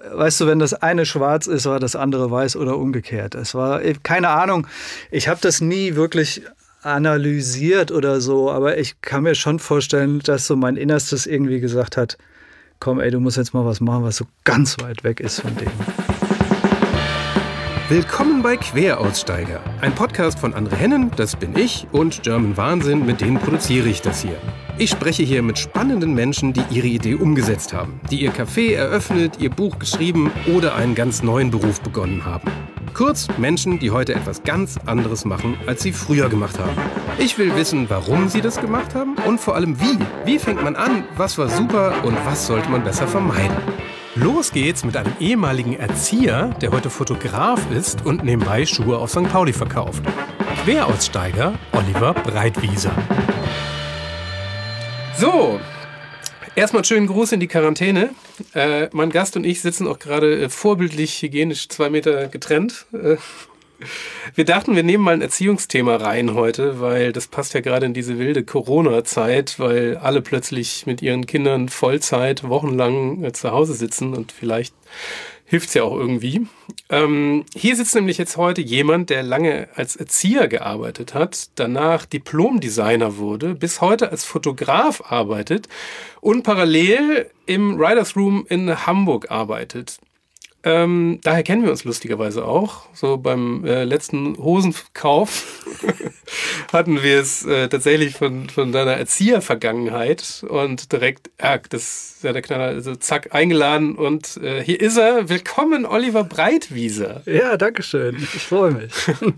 weißt du, wenn das eine schwarz ist, war das andere weiß oder umgekehrt. Es war, keine Ahnung, ich habe das nie wirklich analysiert oder so, aber ich kann mir schon vorstellen, dass so mein Innerstes irgendwie gesagt hat, komm ey, du musst jetzt mal was machen, was so ganz weit weg ist von dem. Willkommen bei Queraussteiger, ein Podcast von André Hennen, das bin ich, und German Wahnsinn, mit denen produziere ich das hier. Ich spreche hier mit spannenden Menschen, die ihre Idee umgesetzt haben, die ihr Café eröffnet, ihr Buch geschrieben oder einen ganz neuen Beruf begonnen haben. Kurz Menschen, die heute etwas ganz anderes machen, als sie früher gemacht haben. Ich will wissen, warum sie das gemacht haben und vor allem wie. Wie fängt man an, was war super und was sollte man besser vermeiden? Los geht's mit einem ehemaligen Erzieher, der heute Fotograf ist und nebenbei Schuhe auf St. Pauli verkauft. Queraussteiger Oliver Breitwieser. So, erstmal schönen Gruß in die Quarantäne. Mein Gast und ich sitzen auch gerade vorbildlich hygienisch 2 Meter getrennt. Wir dachten, wir nehmen mal ein Erziehungsthema rein heute, weil das passt ja gerade in diese wilde Corona-Zeit, weil alle plötzlich mit ihren Kindern Vollzeit wochenlang zu Hause sitzen und vielleicht hilft's ja auch irgendwie. Hier sitzt nämlich jetzt heute jemand, der lange als Erzieher gearbeitet hat, danach Diplom-Designer wurde, bis heute als Fotograf arbeitet und parallel im Writers Room in Hamburg arbeitet. Daher kennen wir uns lustigerweise auch. So beim letzten Hosenkauf hatten wir es tatsächlich von deiner Erzieher-Vergangenheit und direkt, das ist ja der Knaller, also zack, eingeladen und hier ist er. Willkommen, Oliver Breitwieser. Ja, danke schön. Ich freue mich.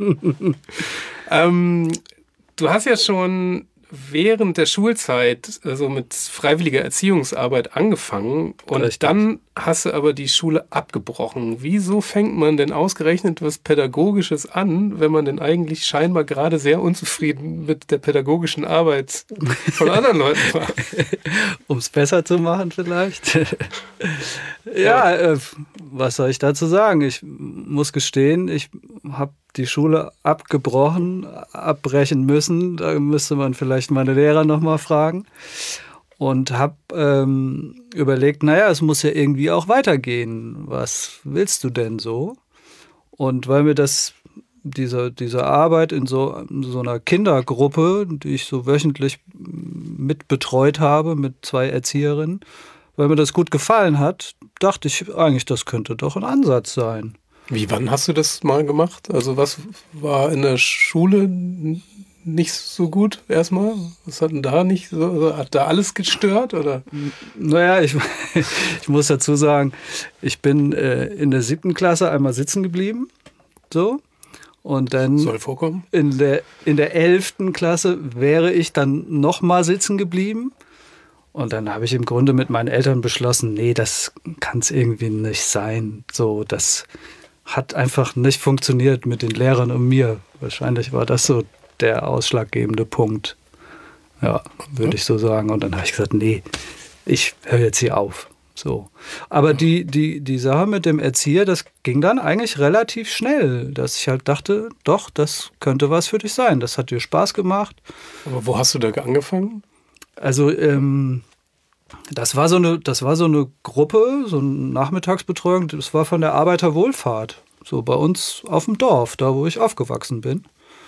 Du hast ja schon während der Schulzeit also mit freiwilliger Erziehungsarbeit angefangen und Richtig. Dann hast du aber die Schule abgebrochen. Wieso fängt man denn ausgerechnet was Pädagogisches an, wenn man denn eigentlich scheinbar gerade sehr unzufrieden mit der pädagogischen Arbeit von anderen Leuten war? Um es besser zu machen vielleicht. Ja, was soll ich dazu sagen? Ich muss gestehen, ich habe die Schule abbrechen müssen. Da müsste man vielleicht meine Lehrer nochmal fragen. Und habe überlegt, naja, es muss ja irgendwie auch weitergehen. Was willst du denn so? Und weil mir diese Arbeit in so einer Kindergruppe, die ich so wöchentlich mit betreut habe, mit 2 Erzieherinnen, weil mir das gut gefallen hat, dachte ich eigentlich, das könnte doch ein Ansatz sein. Wann hast du das mal gemacht? Also was war in der Schule nicht so gut erstmal? Was hat denn da nicht so, also hat da alles gestört oder? Naja, ich muss dazu sagen, ich bin in der 7. Klasse einmal sitzen geblieben, so. Und dann soll vorkommen. In der 11. Klasse wäre ich dann nochmal sitzen geblieben. Und dann habe ich im Grunde mit meinen Eltern beschlossen, nee, das kann es irgendwie nicht sein. So, das hat einfach nicht funktioniert mit den Lehrern und mir. Wahrscheinlich war das so der ausschlaggebende Punkt. Ja, würde ich so sagen. Und dann habe ich gesagt, nee, ich höre jetzt hier auf. So. Aber die Sache mit dem Erzieher, das ging dann eigentlich relativ schnell, dass ich halt dachte, doch, das könnte was für dich sein. Das hat dir Spaß gemacht. Aber wo hast du da angefangen? Also, das war so eine Gruppe, so eine Nachmittagsbetreuung, das war von der Arbeiterwohlfahrt, so bei uns auf dem Dorf, da wo ich aufgewachsen bin.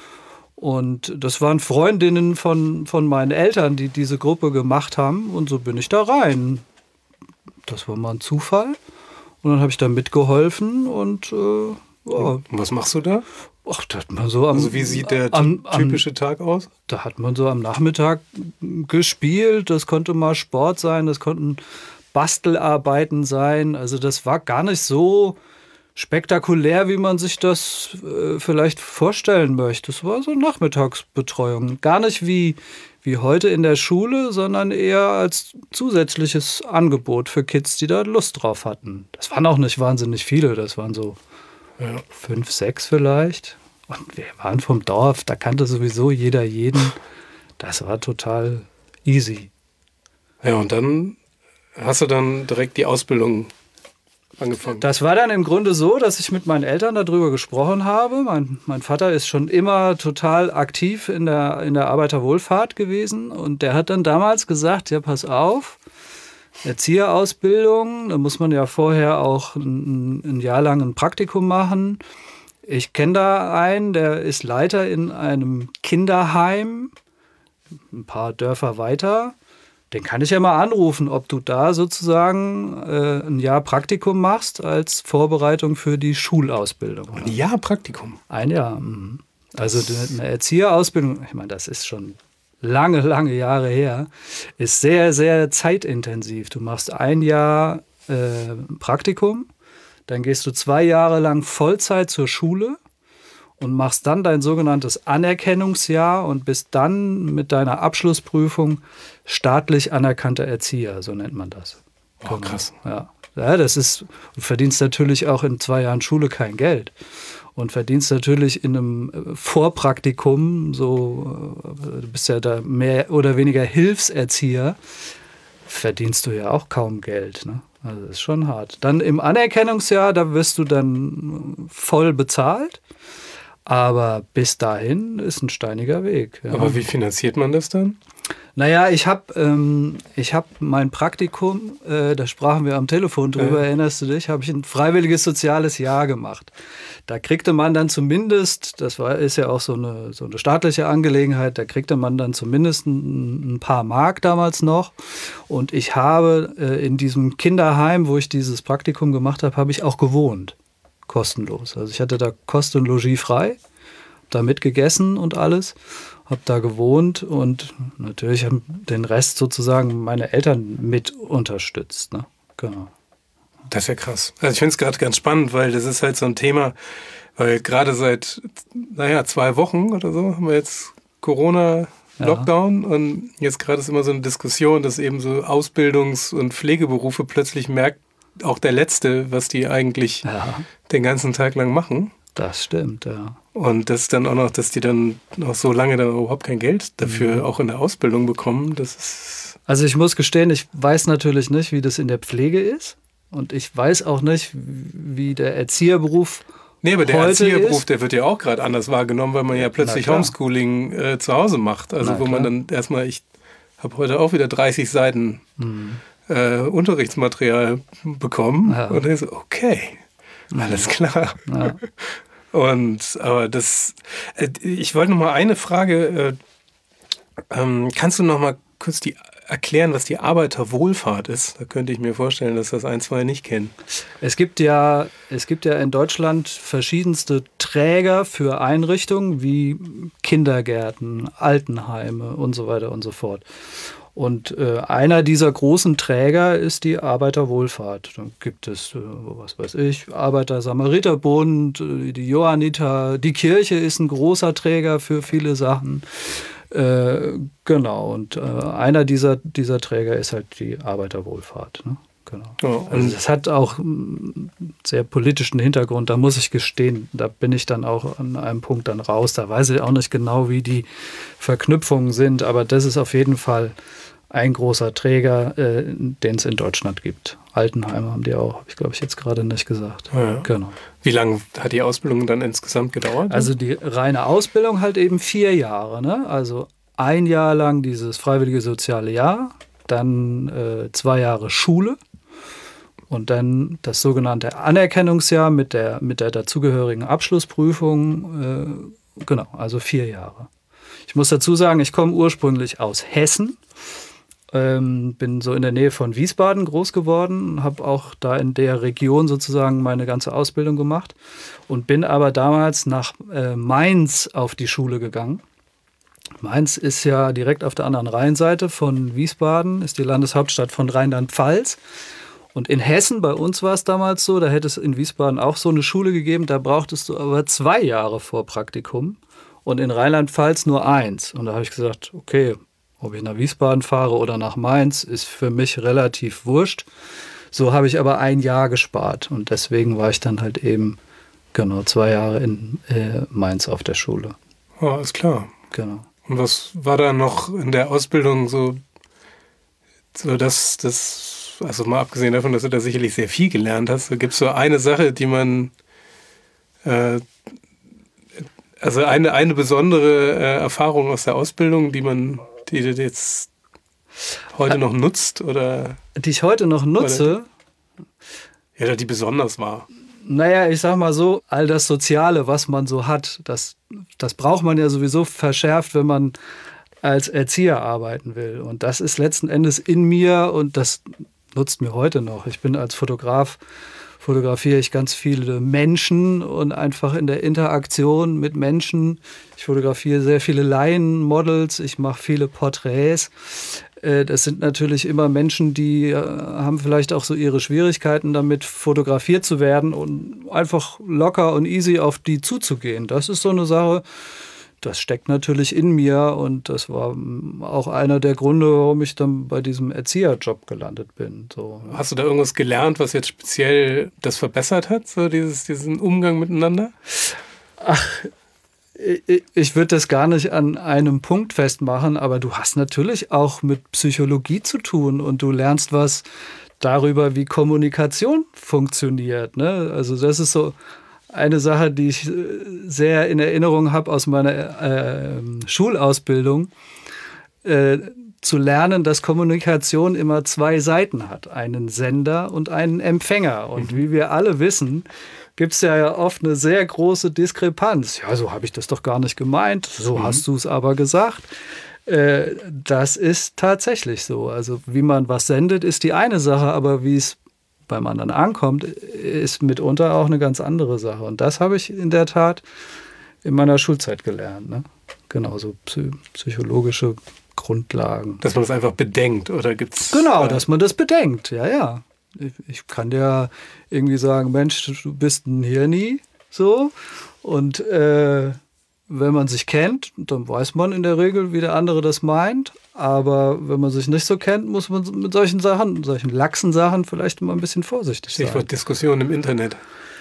Und das waren Freundinnen von meinen Eltern, die diese Gruppe gemacht haben und so bin ich da rein. Das war mal ein Zufall und dann habe ich da mitgeholfen und ja. Und was machst du da? Ach, da hat man so also wie sieht der typische Tag aus? Da hat man so am Nachmittag gespielt, das konnte mal Sport sein, das konnten Bastelarbeiten sein, also das war gar nicht so spektakulär, wie man sich das vielleicht vorstellen möchte. Es war so Nachmittagsbetreuung, gar nicht wie heute in der Schule, sondern eher als zusätzliches Angebot für Kids, die da Lust drauf hatten. Das waren auch nicht wahnsinnig viele, das waren so 5, 6 vielleicht. Und wir waren vom Dorf, da kannte sowieso jeder jeden. Das war total easy. Ja, und dann hast du dann direkt die Ausbildung angefangen? Das war dann im Grunde so, dass ich mit meinen Eltern darüber gesprochen habe. Mein Vater ist schon immer total aktiv in der Arbeiterwohlfahrt gewesen. Und der hat dann damals gesagt, ja, pass auf, Erzieherausbildung. Da muss man ja vorher auch ein Jahr lang ein Praktikum machen. Ich kenne da einen, der ist Leiter in einem Kinderheim, ein paar Dörfer weiter. Den kann ich ja mal anrufen, ob du da sozusagen ein Jahr Praktikum machst als Vorbereitung für die Schulausbildung. Ein Jahr Praktikum? Ein Jahr. Also eine Erzieherausbildung, ich meine, das ist schon lange, lange Jahre her, ist sehr, sehr zeitintensiv. Du machst ein Jahr Praktikum, dann gehst du 2 Jahre lang Vollzeit zur Schule und machst dann dein sogenanntes Anerkennungsjahr und bist dann mit deiner Abschlussprüfung staatlich anerkannter Erzieher, so nennt man das. Oh, krass. Ja, das ist, du verdienst natürlich auch in 2 Jahren Schule kein Geld und verdienst natürlich in einem Vorpraktikum, so, du bist ja da mehr oder weniger Hilfserzieher, verdienst du ja auch kaum Geld, ne? Also das ist schon hart. Dann im Anerkennungsjahr, da wirst du dann voll bezahlt. Aber bis dahin ist ein steiniger Weg. Ja. Aber wie finanziert man das dann? Naja, ich hab mein Praktikum, da sprachen wir am Telefon drüber, erinnerst du dich, habe ich ein freiwilliges soziales Jahr gemacht. Da kriegte man dann zumindest, ist ja auch so eine staatliche Angelegenheit, da kriegte man dann zumindest ein paar Mark damals noch. Und ich habe in diesem Kinderheim, wo ich dieses Praktikum gemacht habe, habe ich auch gewohnt. Kostenlos. Also ich hatte da Kost und Logis frei, habe da mitgegessen und alles, habe da gewohnt und natürlich haben den Rest sozusagen meine Eltern mit unterstützt. Ne? Genau. Das ist ja krass. Also ich finde es gerade ganz spannend, weil das ist halt so ein Thema, weil gerade seit, 2 Wochen oder so haben wir jetzt Corona-Lockdown und jetzt gerade ist immer so eine Diskussion, dass eben so Ausbildungs- und Pflegeberufe plötzlich merkt, auch der Letzte, was die eigentlich den ganzen Tag lang machen. Das stimmt, ja. Und das dann auch noch, dass die dann noch so lange dann überhaupt kein Geld dafür auch in der Ausbildung bekommen, das ist... Also ich muss gestehen, ich weiß natürlich nicht, wie das in der Pflege ist. Und ich weiß auch nicht, wie der Erzieherberuf Nee, aber der heute Erzieherberuf, ist. der wird ja auch gerade anders wahrgenommen, weil man ja plötzlich Homeschooling zu Hause macht. Also wo man dann erstmal, ich habe heute auch wieder 30 Seiten Unterrichtsmaterial bekommen. Ja. Und dann so, okay, alles klar. Ja. Aber das, ich wollte noch mal eine Frage, kannst du noch mal kurz erklären, was die Arbeiterwohlfahrt ist? Da könnte ich mir vorstellen, dass das 2 nicht kennen. Es gibt ja in Deutschland verschiedenste Träger für Einrichtungen wie Kindergärten, Altenheime und so weiter und so fort. Und einer dieser großen Träger ist die Arbeiterwohlfahrt. Dann gibt es, was weiß ich, Arbeiter-Samariter-Bund, die Johanniter, die Kirche ist ein großer Träger für viele Sachen. Genau, und einer dieser Träger ist halt die Arbeiterwohlfahrt. Ne? Genau. Oh, also das hat auch einen sehr politischen Hintergrund, da muss ich gestehen, da bin ich dann auch an einem Punkt dann raus. Da weiß ich auch nicht genau, wie die Verknüpfungen sind, aber das ist auf jeden Fall ein großer Träger, den es in Deutschland gibt. Altenheime haben die auch, habe ich glaube ich jetzt gerade nicht gesagt. Ja. Genau. Wie lange hat die Ausbildung dann insgesamt gedauert? Also die reine Ausbildung halt eben 4 Jahre. Ne? Also 1 Jahr lang dieses freiwillige soziale Jahr, dann 2 Jahre Schule und dann das sogenannte Anerkennungsjahr mit der dazugehörigen Abschlussprüfung. Genau, also 4 Jahre. Ich muss dazu sagen, ich komme ursprünglich aus Hessen. Bin so in der Nähe von Wiesbaden groß geworden, habe auch da in der Region sozusagen meine ganze Ausbildung gemacht und bin aber damals nach Mainz auf die Schule gegangen. Mainz ist ja direkt auf der anderen Rheinseite von Wiesbaden, ist die Landeshauptstadt von Rheinland-Pfalz. Und in Hessen, bei uns war es damals so, da hätte es in Wiesbaden auch so eine Schule gegeben, da brauchtest du aber 2 Jahre Vorpraktikum und in Rheinland-Pfalz nur 1. Und da habe ich gesagt, okay, ob ich nach Wiesbaden fahre oder nach Mainz, ist für mich relativ wurscht. So habe ich aber 1 Jahr gespart. Und deswegen war ich dann halt eben 2 Jahre in Mainz auf der Schule. Oh, alles klar. Genau. Und was war da noch in der Ausbildung so dass also mal abgesehen davon, dass du da sicherlich sehr viel gelernt hast, gibt es so eine Sache, die man, also eine besondere Erfahrung aus der Ausbildung, die du jetzt heute noch nutzt oder? Die ich heute noch nutze? Ja, die besonders war. Naja, ich sag mal so, all das Soziale, was man so hat, das braucht man ja sowieso verschärft, wenn man als Erzieher arbeiten will. Und das ist letzten Endes in mir und das nutzt mir heute noch. Ich bin als Fotograf, fotografiere ich ganz viele Menschen und einfach in der Interaktion mit Menschen. Ich fotografiere sehr viele Laienmodels, ich mache viele Porträts. Das sind natürlich immer Menschen, die haben vielleicht auch so ihre Schwierigkeiten damit, fotografiert zu werden und einfach locker und easy auf die zuzugehen. Das ist so eine Sache, das steckt natürlich in mir und das war auch einer der Gründe, warum ich dann bei diesem Erzieherjob gelandet bin. So. Hast du da irgendwas gelernt, was jetzt speziell das verbessert hat, so diesen Umgang miteinander? Ach, ich würde das gar nicht an einem Punkt festmachen, aber du hast natürlich auch mit Psychologie zu tun und du lernst was darüber, wie Kommunikation funktioniert. Ne? Also das ist so eine Sache, die ich sehr in Erinnerung habe aus meiner Schulausbildung, zu lernen, dass Kommunikation immer zwei Seiten hat, einen Sender und einen Empfänger. Und wie wir alle wissen, gibt es ja oft eine sehr große Diskrepanz. Ja, so habe ich das doch gar nicht gemeint, so hast du es aber gesagt. Das ist tatsächlich so. Also wie man was sendet, ist die eine Sache, aber wie es beim anderen ankommt, ist mitunter auch eine ganz andere Sache. Und das habe ich in der Tat in meiner Schulzeit gelernt. Ne? Genau, so psychologische Grundlagen. Dass man das einfach bedenkt, oder gibt's? Genau, dass man das bedenkt, ja. Ich kann dir irgendwie sagen, Mensch, du bist ein Hirni, so. Und wenn man sich kennt, dann weiß man in der Regel, wie der andere das meint. Aber wenn man sich nicht so kennt, muss man mit solchen Sachen, solchen laxen Sachen vielleicht mal ein bisschen vorsichtig sein. Stichwort Diskussion im Internet.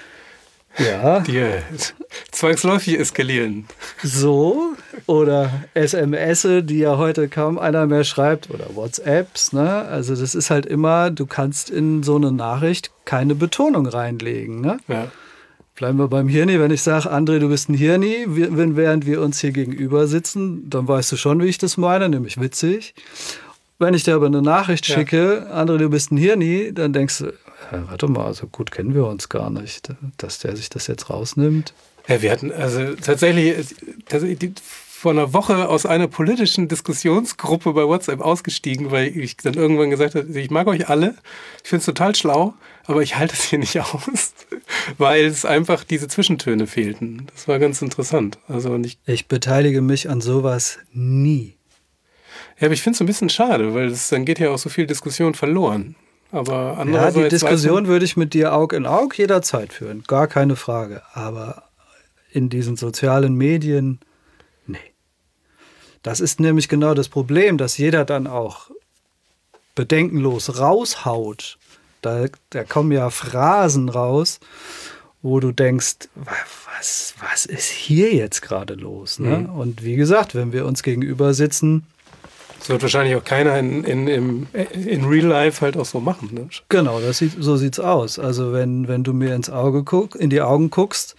Ja. Die zwangsläufig eskalieren. So, oder SMS, die ja heute kaum einer mehr schreibt, oder WhatsApps, ne? Also das ist halt immer, du kannst in so eine Nachricht keine Betonung reinlegen, ne? Ja. Bleiben wir beim Hirni. Wenn ich sage, André, du bist ein Hirni, während wir uns hier gegenüber sitzen, dann weißt du schon, wie ich das meine, nämlich witzig. Wenn ich dir aber eine Nachricht schicke, André, du bist ein Hirni, dann denkst du, warte mal, so gut kennen wir uns gar nicht, dass der sich das jetzt rausnimmt. Ja, wir hatten also tatsächlich vor einer Woche aus einer politischen Diskussionsgruppe bei WhatsApp ausgestiegen, weil ich dann irgendwann gesagt habe, ich mag euch alle, ich finde es total schlau, aber ich halte es hier nicht aus, weil es einfach diese Zwischentöne fehlten. Das war ganz interessant. Also ich beteilige mich an sowas nie. Ja, aber ich finde es ein bisschen schade, weil dann geht ja auch so viel Diskussion verloren. Aber andererseits, ja, die Diskussion würde ich mit dir Aug in Aug jederzeit führen, gar keine Frage. Aber in diesen sozialen Medien, nee. Das ist nämlich genau das Problem, dass jeder dann auch bedenkenlos raushaut. Da kommen ja Phrasen raus, wo du denkst, was ist hier jetzt gerade los? Ne? Und wie gesagt, wenn wir uns gegenüber sitzen, das wird wahrscheinlich auch keiner in Real Life halt auch so machen. Ne? Genau, so sieht's aus. Also wenn du mir in die Augen guckst,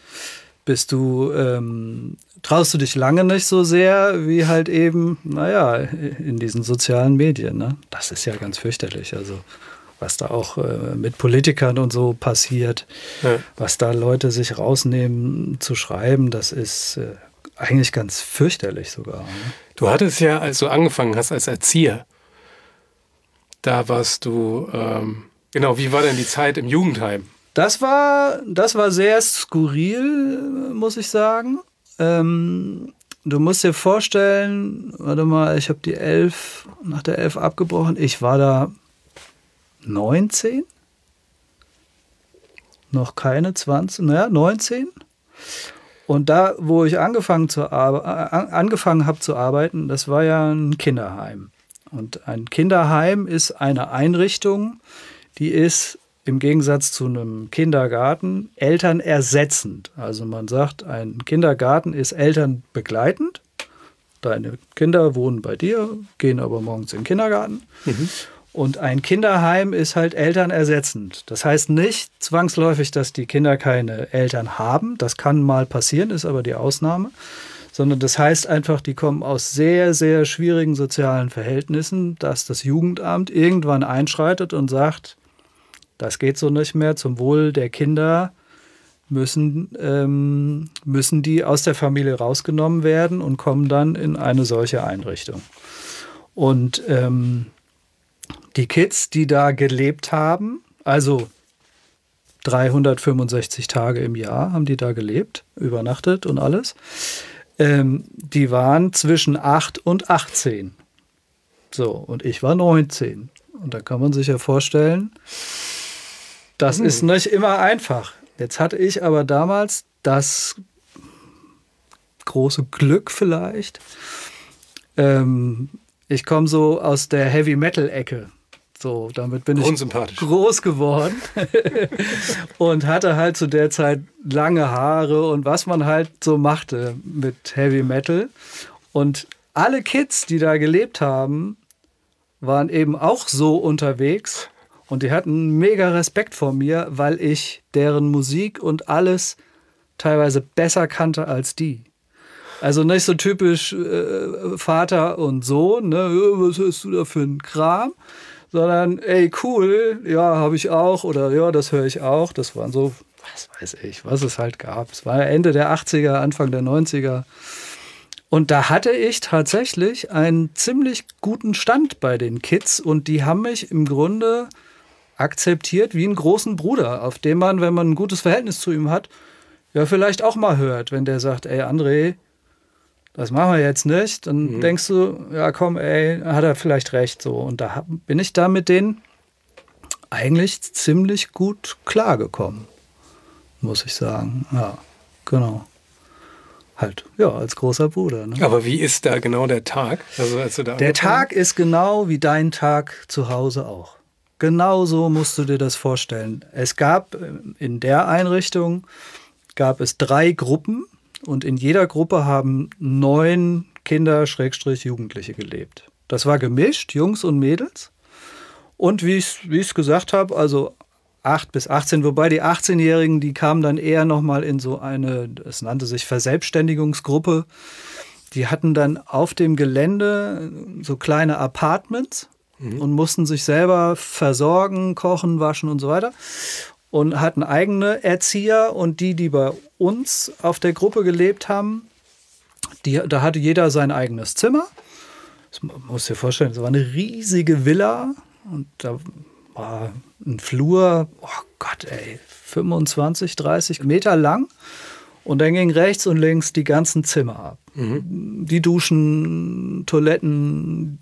traust du dich lange nicht so sehr, wie halt eben, in diesen sozialen Medien. Ne? Das ist ja ganz fürchterlich. Also was da auch mit Politikern und so passiert, was da Leute sich rausnehmen zu schreiben, das ist eigentlich ganz fürchterlich sogar. Ne? Du hattest ja, als du angefangen hast als Erzieher, da warst du, wie war denn die Zeit im Jugendheim? Das war sehr skurril, muss ich sagen. Du musst dir vorstellen, warte mal, ich habe nach der 11 abgebrochen, ich war da 19, noch keine 20, 19. Und da, wo ich angefangen habe zu arbeiten, das war ja ein Kinderheim. Und ein Kinderheim ist eine Einrichtung, die ist im Gegensatz zu einem Kindergarten elternersetzend. Also man sagt, ein Kindergarten ist elternbegleitend. Deine Kinder wohnen bei dir, gehen aber morgens in den Kindergarten. Und ein Kinderheim ist halt elternersetzend. Das heißt nicht zwangsläufig, dass die Kinder keine Eltern haben. Das kann mal passieren, ist aber die Ausnahme. sondern das heißt einfach, die kommen aus sehr, sehr schwierigen sozialen Verhältnissen, dass das Jugendamt irgendwann einschreitet und sagt, das geht so nicht mehr, zum Wohl der Kinder müssen die aus der Familie rausgenommen werden und kommen dann in eine solche Einrichtung. Und die Kids, die da gelebt haben, also 365 Tage im Jahr haben die da gelebt, übernachtet und alles, die waren zwischen 8 und 18. So, und ich war 19. Und da kann man sich ja vorstellen, das ist nicht immer einfach. Jetzt hatte ich aber damals das große Glück vielleicht. Ich komme so aus der Heavy-Metal-Ecke. So, damit bin ich groß geworden und hatte halt zu der Zeit lange Haare und was man halt so machte mit Heavy Metal. Und alle Kids, die da gelebt haben, waren eben auch so unterwegs und die hatten mega Respekt vor mir, weil ich deren Musik und alles teilweise besser kannte als die. Also nicht so typisch Vater und Sohn, ne? Was hast du da für ein Kram? Sondern, ey, cool, ja, habe ich auch oder ja, das höre ich auch. Das waren so, was weiß ich, was es halt gab. Es war Ende der 80er, Anfang der 90er. Und da hatte ich tatsächlich einen ziemlich guten Stand bei den Kids und die haben mich im Grunde akzeptiert wie einen großen Bruder, auf den man, wenn man ein gutes Verhältnis zu ihm hat, ja vielleicht auch mal hört, wenn der sagt, ey André, das machen wir jetzt nicht, dann denkst du, ja komm, ey, hat er vielleicht recht so. Und da bin ich da mit denen eigentlich ziemlich gut klargekommen, muss ich sagen. Ja, genau. Halt, ja, als großer Bruder. Ne? Aber wie ist da genau der Tag? Also, als du da der Tag ist genau wie dein Tag zu Hause auch. Genau so musst du dir das vorstellen. Es gab in der Einrichtung, gab es 3 Gruppen. Und in jeder Gruppe haben 9 Kinder, Jugendliche gelebt. Das war gemischt, Jungs und Mädels. Und wie ich es gesagt habe, also 8 bis 18, wobei die 18-Jährigen, die kamen dann eher nochmal in so eine, es nannte sich Verselbstständigungsgruppe. Die hatten dann auf dem Gelände so kleine Apartments und mussten sich selber versorgen, kochen, waschen und so weiter. Und hatten eigene Erzieher und die bei uns auf der Gruppe gelebt haben, da hatte jeder sein eigenes Zimmer. Das musst du dir vorstellen, das war eine riesige Villa und da war ein Flur, oh Gott ey, 25, 30 Meter lang und dann ging rechts und links die ganzen Zimmer ab. Die Duschen, Toiletten,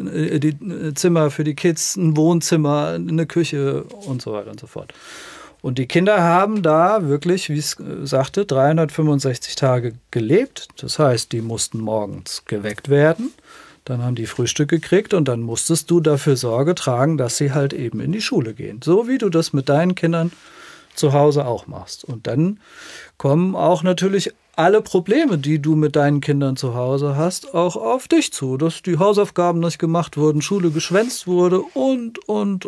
die Zimmer für die Kids, ein Wohnzimmer, eine Küche und so weiter und so fort. Und die Kinder haben da wirklich, wie es sagte, 365 Tage gelebt. Das heißt, die mussten morgens geweckt werden. Dann haben die Frühstück gekriegt und dann musstest du dafür Sorge tragen, dass sie halt eben in die Schule gehen. So wie du das mit deinen Kindern zu Hause auch machst. Und dann kommen auch natürlich alle Probleme, die du mit deinen Kindern zu Hause hast, auch auf dich zu. Dass die Hausaufgaben nicht gemacht wurden, Schule geschwänzt wurde und.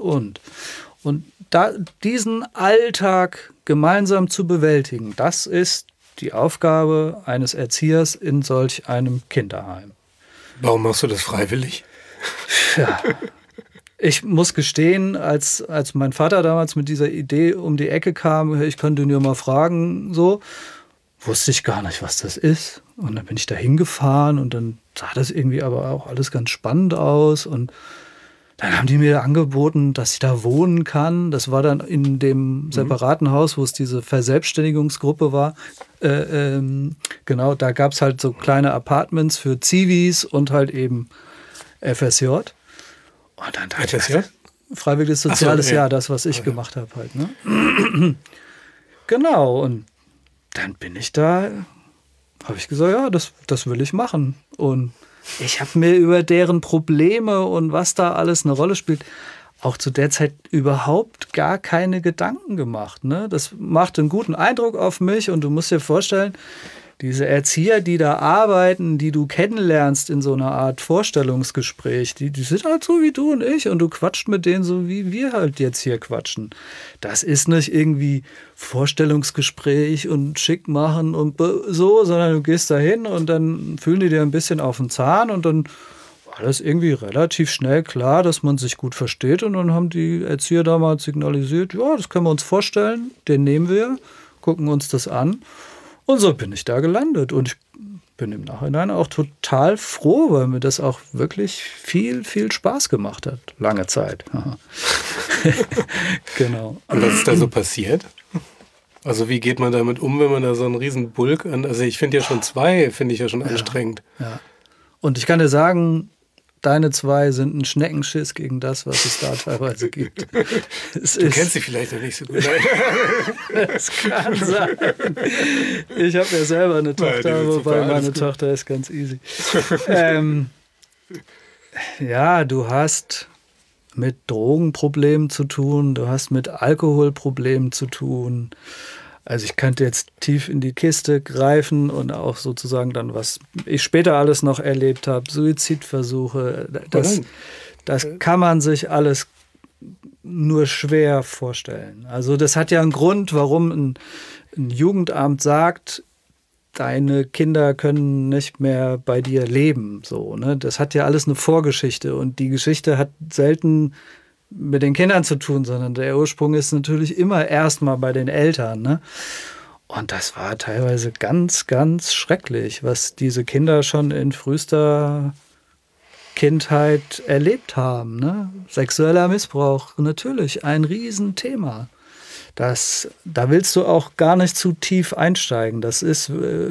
Und diesen Alltag gemeinsam zu bewältigen, das ist die Aufgabe eines Erziehers in solch einem Kinderheim. Warum machst du das freiwillig? Ja, ich muss gestehen, als mein Vater damals mit dieser Idee um die Ecke kam, ich könnte ihn ja mal fragen, so, wusste ich gar nicht, was das ist. Und dann bin ich da hingefahren und dann sah das irgendwie aber auch alles ganz spannend aus und dann haben die mir angeboten, dass ich da wohnen kann. Das war dann in dem separaten Haus, wo es diese Verselbstständigungsgruppe war. Genau, da gab es halt so kleine Apartments für Zivis und halt eben FSJ. Und dann dachte ich, freiwilliges soziales Jahr, das, was ich gemacht habe halt. Ne? Genau, und dann bin ich da, habe ich gesagt, ja, das will ich machen. Und ich habe mir über deren Probleme und was da alles eine Rolle spielt, auch zu der Zeit überhaupt gar keine Gedanken gemacht. Ne? Das macht einen guten Eindruck auf mich und du musst dir vorstellen, Diese Erzieher, die da arbeiten, die du kennenlernst in so einer Art Vorstellungsgespräch, die sind halt so wie du und ich und du quatscht mit denen so, wie wir halt jetzt hier quatschen. Das ist nicht irgendwie Vorstellungsgespräch und schick machen und so, sondern du gehst da hin und dann fühlen die dir ein bisschen auf den Zahn und dann war das irgendwie relativ schnell klar, dass man sich gut versteht und dann haben die Erzieher damals signalisiert, ja, das können wir uns vorstellen, den nehmen wir, gucken uns das an. Und so bin ich da gelandet. Und ich bin im Nachhinein auch total froh, weil mir das auch wirklich viel, viel Spaß gemacht hat. Lange Zeit. Genau. Und was ist da so passiert? Also wie geht man damit um, wenn man da so einen riesen Bulk an... Also ich finde ja schon 2, finde ich ja schon anstrengend. Ja. Und ich kann dir sagen, deine 2 sind ein Schneckenschiss gegen das, was es da teilweise gibt. Du kennst sie vielleicht noch nicht so gut. Das kann sein. Ich habe ja selber eine Tochter, wobei meine Tochter ist ganz easy. Ja, du hast mit Drogenproblemen zu tun, du hast mit Alkoholproblemen zu tun. Also ich könnte jetzt tief in die Kiste greifen und auch sozusagen dann, was ich später alles noch erlebt habe, Suizidversuche, das kann man sich alles nur schwer vorstellen. Also das hat ja einen Grund, warum ein Jugendamt sagt, deine Kinder können nicht mehr bei dir leben. So, ne? Das hat ja alles eine Vorgeschichte und die Geschichte hat selten mit den Kindern zu tun, sondern der Ursprung ist natürlich immer erstmal bei den Eltern. Ne? Und das war teilweise ganz, ganz schrecklich, was diese Kinder schon in frühester Kindheit erlebt haben. Ne? Sexueller Missbrauch, natürlich ein Riesenthema. Da willst du auch gar nicht zu tief einsteigen. Das ist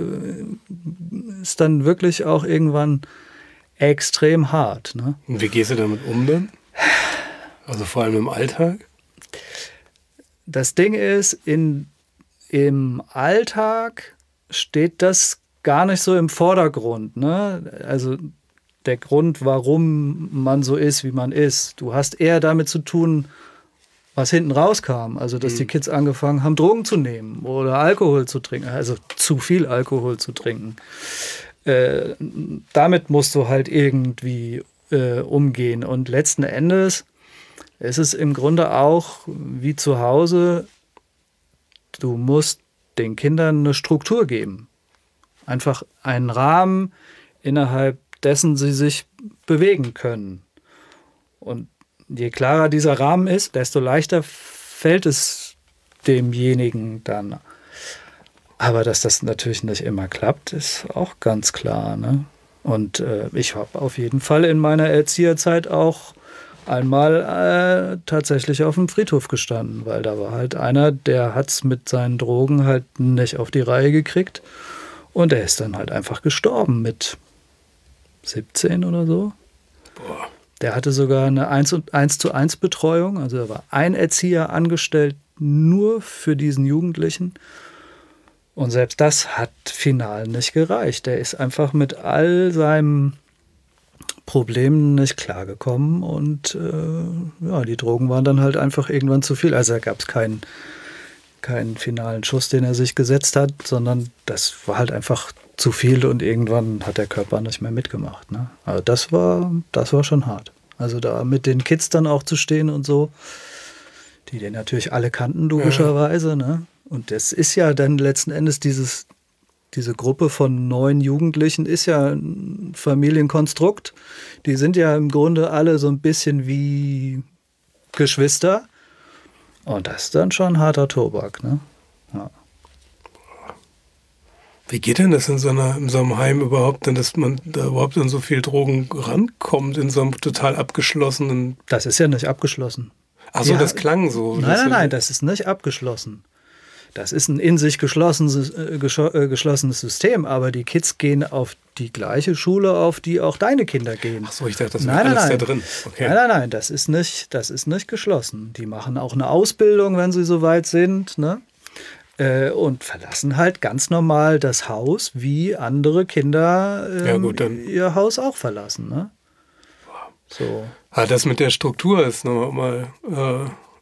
dann wirklich auch irgendwann extrem hart. Ne? Und wie gehst du damit um dann? Also vor allem im Alltag? Das Ding ist, im Alltag steht das gar nicht so im Vordergrund. Ne? Also der Grund, warum man so ist, wie man ist. Du hast eher damit zu tun, was hinten rauskam. Also dass die Kids angefangen haben, Drogen zu nehmen oder Alkohol zu trinken. Also zu viel Alkohol zu trinken. Damit musst du halt irgendwie umgehen. Und letzten Endes ist es im Grunde auch wie zu Hause, du musst den Kindern eine Struktur geben. Einfach einen Rahmen, innerhalb dessen sie sich bewegen können. Und je klarer dieser Rahmen ist, desto leichter fällt es demjenigen dann. Aber dass das natürlich nicht immer klappt, ist auch ganz klar. Ne? Und ich habe auf jeden Fall in meiner Erzieherzeit auch einmal tatsächlich auf dem Friedhof gestanden, weil da war halt einer, der hat es mit seinen Drogen halt nicht auf die Reihe gekriegt und der ist dann halt einfach gestorben mit 17 oder so. Boah. Der hatte sogar eine 1:1 Betreuung, also da war ein Erzieher angestellt nur für diesen Jugendlichen und selbst das hat final nicht gereicht. Der ist einfach mit all seinem Problemen nicht klargekommen und die Drogen waren dann halt einfach irgendwann zu viel. Also da gab es keinen finalen Schuss, den er sich gesetzt hat, sondern das war halt einfach zu viel und irgendwann hat der Körper nicht mehr mitgemacht. Ne? Also das war schon hart. Also da mit den Kids dann auch zu stehen und so, die den natürlich alle kannten, logischerweise. Ne? Und das ist ja dann letzten Endes diese Gruppe von 9 Jugendlichen ist ja ein Familienkonstrukt. Die sind ja im Grunde alle so ein bisschen wie Geschwister. Und das ist dann schon harter Tobak. Ne? Ja. Wie geht denn das in so einem Heim überhaupt, denn dass man da überhaupt an so viel Drogen rankommt, in so einem total abgeschlossenen... Das ist ja nicht abgeschlossen. Ach so, ja, das klang so. Nein, das ist nicht abgeschlossen. Das ist ein in sich geschlossenes System, aber die Kids gehen auf die gleiche Schule, auf die auch deine Kinder gehen. Ach so, ich dachte, das wäre alles da drin. Okay. Nein, das ist nicht geschlossen. Die machen auch eine Ausbildung, wenn sie soweit sind, ne? Und verlassen halt ganz normal das Haus, wie andere Kinder ihr Haus auch verlassen. Ne? So. Das mit der Struktur ist nochmal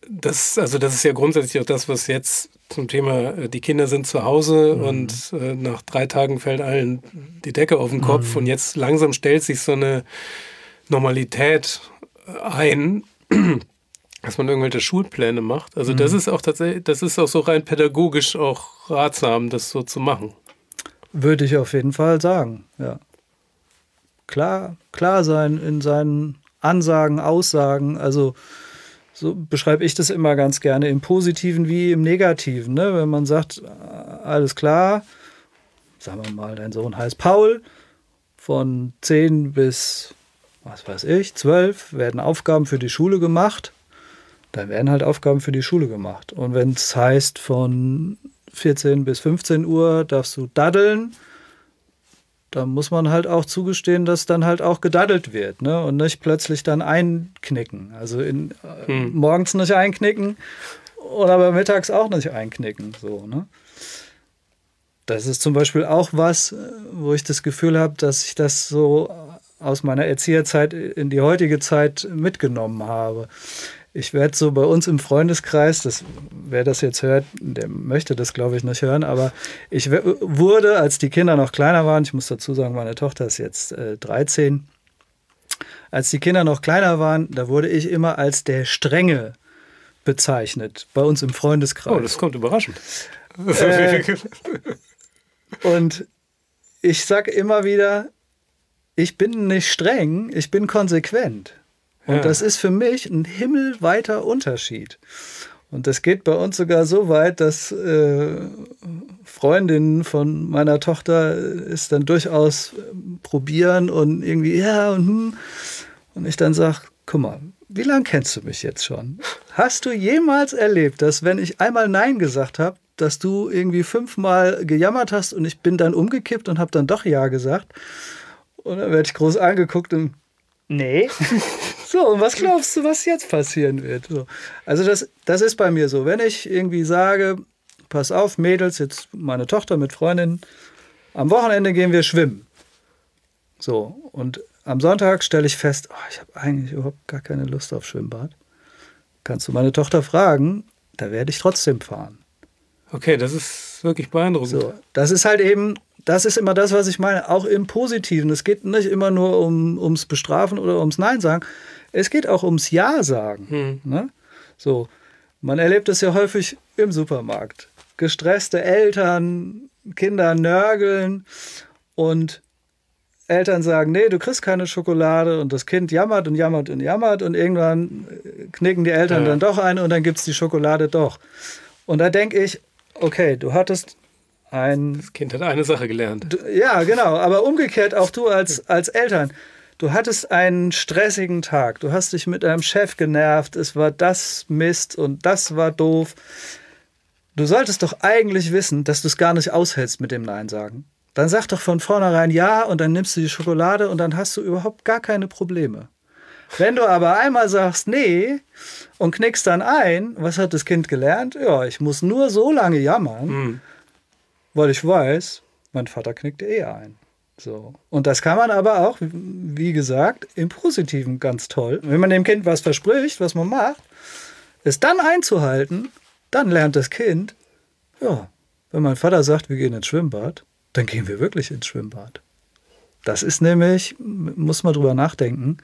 das ist ja grundsätzlich auch das, was jetzt zum Thema, die Kinder sind zu Hause und nach 3 Tagen fällt allen die Decke auf den Kopf und jetzt langsam stellt sich so eine Normalität ein, dass man irgendwelche Schulpläne macht. Also das ist auch tatsächlich, das ist auch so rein pädagogisch auch ratsam, das so zu machen. Würde ich auf jeden Fall sagen, ja. Klar sein in seinen Ansagen, Aussagen, also so beschreibe ich das immer ganz gerne, im Positiven wie im Negativen. Ne? Wenn man sagt, alles klar, sagen wir mal, dein Sohn heißt Paul, von 10 bis, 12 werden Aufgaben für die Schule gemacht, dann werden halt Aufgaben für die Schule gemacht. Und wenn es heißt, von 14 bis 15 Uhr darfst du daddeln, da muss man halt auch zugestehen, dass dann halt auch gedaddelt wird, ne? Und nicht plötzlich dann einknicken. Also morgens nicht einknicken oder aber mittags auch nicht einknicken. So, ne? Das ist zum Beispiel auch was, wo ich das Gefühl habe, dass ich das so aus meiner Erzieherzeit in die heutige Zeit mitgenommen habe. Ich werde so bei uns im Freundeskreis, wer das jetzt hört, der möchte das, glaube ich, nicht hören, aber ich wurde, als die Kinder noch kleiner waren, ich muss dazu sagen, meine Tochter ist jetzt 13, als die Kinder noch kleiner waren, da wurde ich immer als der Strenge bezeichnet, bei uns im Freundeskreis. Oh, das kommt überraschend. Und ich sage immer wieder, ich bin nicht streng, ich bin konsequent. Und das ist für mich ein himmelweiter Unterschied. Und das geht bei uns sogar so weit, dass Freundinnen von meiner Tochter es dann durchaus probieren und irgendwie, und ich dann sage, guck mal, wie lange kennst du mich jetzt schon? Hast du jemals erlebt, dass wenn ich einmal Nein gesagt habe, dass du irgendwie 5-mal gejammert hast und ich bin dann umgekippt und habe dann doch Ja gesagt? Und dann werde ich groß angeguckt und nee. So, und was glaubst du, was jetzt passieren wird? So. Also das ist bei mir so. Wenn ich irgendwie sage, pass auf, Mädels, jetzt meine Tochter mit Freundinnen, am Wochenende gehen wir schwimmen. So, und am Sonntag stelle ich fest, ich habe eigentlich überhaupt gar keine Lust auf Schwimmbad. Kannst du meine Tochter fragen, da werde ich trotzdem fahren. Okay, das ist wirklich beeindruckend. So, das ist halt eben, das ist immer das, was ich meine, auch im Positiven. Es geht nicht immer nur ums Bestrafen oder ums Nein sagen. Es geht auch ums Ja sagen. Ne? So, man erlebt es ja häufig im Supermarkt. Gestresste Eltern, Kinder nörgeln und Eltern sagen, nee, du kriegst keine Schokolade und das Kind jammert und jammert und jammert und irgendwann knicken die Eltern dann doch ein und dann gibt es die Schokolade doch. Und da denke ich, okay, du hattest das Kind hat eine Sache gelernt. Ja, genau, aber umgekehrt auch du als Eltern. Du hattest einen stressigen Tag, du hast dich mit deinem Chef genervt, es war das Mist und das war doof. Du solltest doch eigentlich wissen, dass du es gar nicht aushältst mit dem Nein sagen. Dann sag doch von vornherein ja und dann nimmst du die Schokolade und dann hast du überhaupt gar keine Probleme. Wenn du aber einmal sagst nee und knickst dann ein, was hat das Kind gelernt? Ja, ich muss nur so lange jammern, weil ich weiß, mein Vater knickt ein. So. Und das kann man aber auch, wie gesagt, im Positiven ganz toll. Wenn man dem Kind was verspricht, was man macht, es dann einzuhalten, dann lernt das Kind, ja, wenn mein Vater sagt, wir gehen ins Schwimmbad, dann gehen wir wirklich ins Schwimmbad. Das ist nämlich, muss man drüber nachdenken,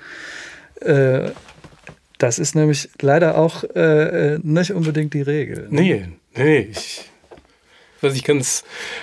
das ist nämlich leider auch nicht unbedingt die Regel. Nee. Was ich ganz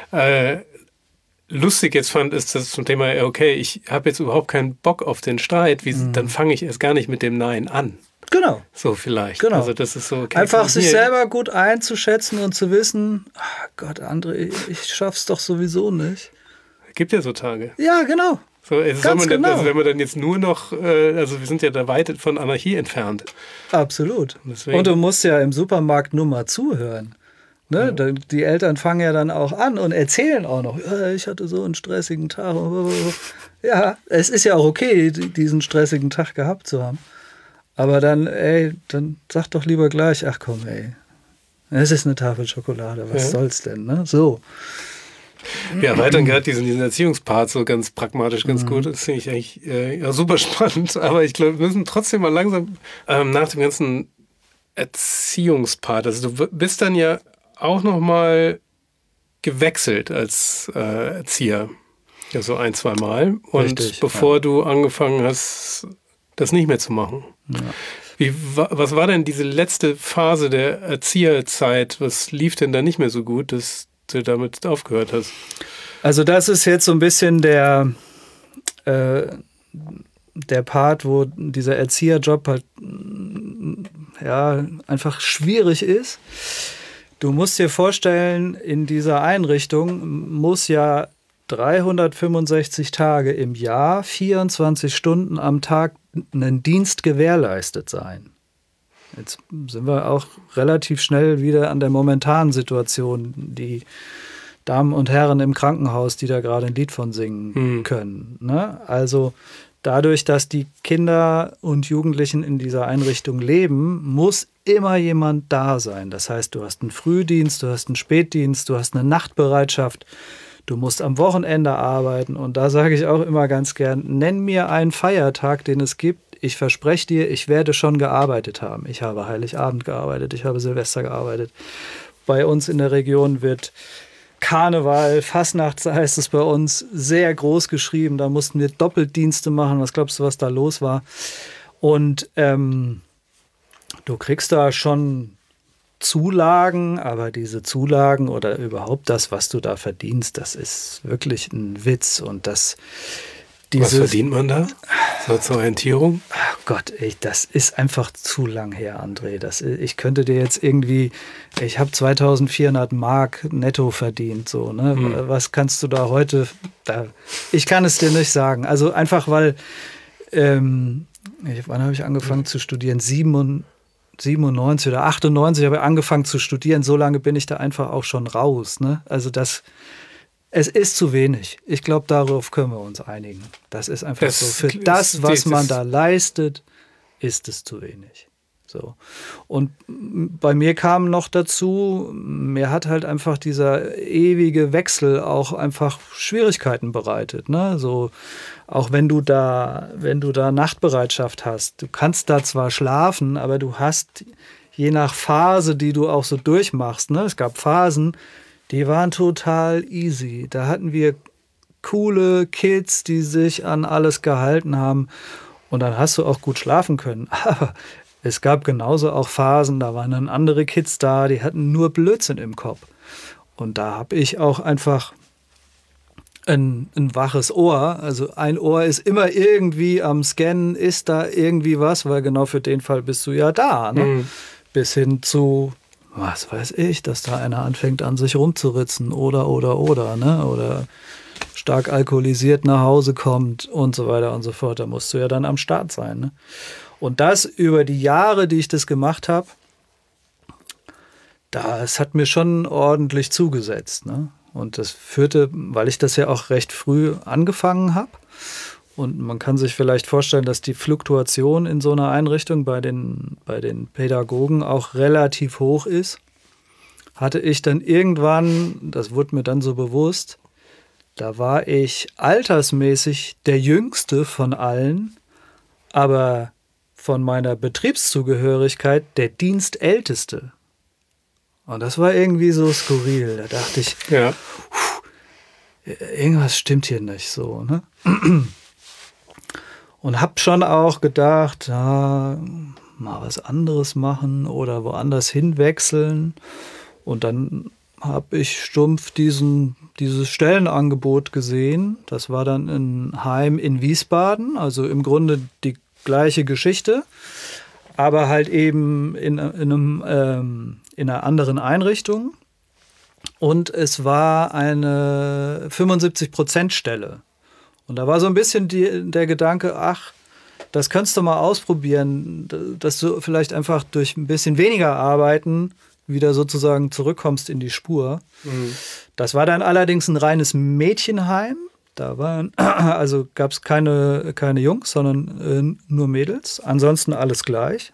lustig jetzt fand, ist das zum Thema, okay, ich habe jetzt überhaupt keinen Bock auf den Streit, dann fange ich erst gar nicht mit dem Nein an. Genau. So vielleicht. Genau. Also das ist so, okay, einfach sich selber gut einzuschätzen und zu wissen, Gott, André, ich schaff's doch sowieso nicht. Gibt ja so Tage. Ja, genau. So, also wenn man dann jetzt nur noch, also wir sind ja da weit von Anarchie entfernt. Absolut. Und du musst ja im Supermarkt nur mal zuhören. Ne? Ja. Die Eltern fangen ja dann auch an und erzählen auch noch, ich hatte so einen stressigen Tag. Ja, es ist ja auch okay, diesen stressigen Tag gehabt zu haben. Aber dann sag doch lieber gleich, ach komm, es ist eine Tafel Schokolade, was soll's denn, ne? So. Wir erweitern gerade diesen Erziehungspart so ganz pragmatisch, ganz gut. Das finde ich eigentlich super spannend. Aber ich glaube, wir müssen trotzdem mal langsam nach dem ganzen Erziehungspart. Also du bist dann ja auch nochmal gewechselt als Erzieher. Ja, so 1-2 Mal. Und Richtig, bevor du angefangen hast, das nicht mehr zu machen. Ja. Was war denn diese letzte Phase der Erzieherzeit? Was lief denn da nicht mehr so gut, dass du damit aufgehört hast? Also das ist jetzt so ein bisschen der Part, wo dieser Erzieherjob halt ja einfach schwierig ist. Du musst dir vorstellen, in dieser Einrichtung muss ja 365 Tage im Jahr, 24 Stunden am Tag ein Dienst gewährleistet sein. Jetzt sind wir auch relativ schnell wieder an der momentanen Situation, die Damen und Herren im Krankenhaus, die da gerade ein Lied von singen können. Ne? Also dadurch, dass die Kinder und Jugendlichen in dieser Einrichtung leben, muss immer jemand da sein. Das heißt, du hast einen Frühdienst, du hast einen Spätdienst, du hast eine Nachtbereitschaft, du musst am Wochenende arbeiten. Und da sage ich auch immer ganz gern, nenn mir einen Feiertag, den es gibt. Ich verspreche dir, ich werde schon gearbeitet haben. Ich habe Heiligabend gearbeitet, ich habe Silvester gearbeitet. Bei uns in der Region wird Karneval, Fastnacht heißt es bei uns, sehr groß geschrieben. Da mussten wir Doppeldienste machen. Was glaubst du, was da los war? Und du kriegst da schon Zulagen, aber diese Zulagen oder überhaupt das, was du da verdienst, das ist wirklich ein Witz. Und das was verdient man da? So zur Orientierung? Ach Gott, das ist einfach zu lang her, André. Ich könnte dir jetzt irgendwie, ich habe 2400 Mark netto verdient. So, ne? Was kannst du da heute? Ich kann es dir nicht sagen. Also einfach, weil, wann habe ich angefangen zu studieren? 97 oder 98 habe ich angefangen zu studieren. So lange bin ich da einfach auch schon raus. Ne? Also es ist zu wenig. Ich glaube, darauf können wir uns einigen. Das ist einfach so. Für das, was man da leistet, ist es zu wenig. So. Und bei mir kam noch dazu, mir hat halt einfach dieser ewige Wechsel auch einfach Schwierigkeiten bereitet. Ne? So, auch wenn du da Nachtbereitschaft hast, du kannst da zwar schlafen, aber du hast je nach Phase, die du auch so durchmachst, ne? Es gab Phasen, die waren total easy. Da hatten wir coole Kids, die sich an alles gehalten haben. Und dann hast du auch gut schlafen können. Aber es gab genauso auch Phasen, da waren dann andere Kids da, die hatten nur Blödsinn im Kopf. Und da habe ich auch einfach ein waches Ohr. Also ein Ohr ist immer irgendwie am Scannen, ist da irgendwie was, weil genau für den Fall bist du ja da. Ne? Bis hin zu, was weiß ich, dass da einer anfängt an sich rumzuritzen oder, ne? Oder stark alkoholisiert nach Hause kommt und so weiter und so fort. Da musst du ja dann am Start sein. Ne? Und das über die Jahre, die ich das gemacht habe, das hat mir schon ordentlich zugesetzt. Ne? Und das führte, weil ich das ja auch recht früh angefangen habe. Und man kann sich vielleicht vorstellen, dass die Fluktuation in so einer Einrichtung bei den Pädagogen auch relativ hoch ist. Hatte ich dann irgendwann, das wurde mir dann so bewusst, da war ich altersmäßig der Jüngste von allen, aber von meiner Betriebszugehörigkeit der Dienstälteste. Und das war irgendwie so skurril. Da dachte ich, ja. Irgendwas stimmt hier nicht so. Ne? Und habe schon auch gedacht, ja, mal was anderes machen oder woanders hinwechseln. Und dann habe ich stumpf dieses Stellenangebot gesehen. Das war dann ein Heim in Wiesbaden, also im Grunde die gleiche Geschichte, aber halt eben in einer anderen Einrichtung. Und es war eine 75%-Stelle. Und da war so ein bisschen der Gedanke, ach, das könntest du mal ausprobieren, dass du vielleicht einfach durch ein bisschen weniger Arbeiten wieder sozusagen zurückkommst in die Spur. Das war dann allerdings ein reines Mädchenheim. Da gab es keine Jungs, sondern nur Mädels. Ansonsten alles gleich.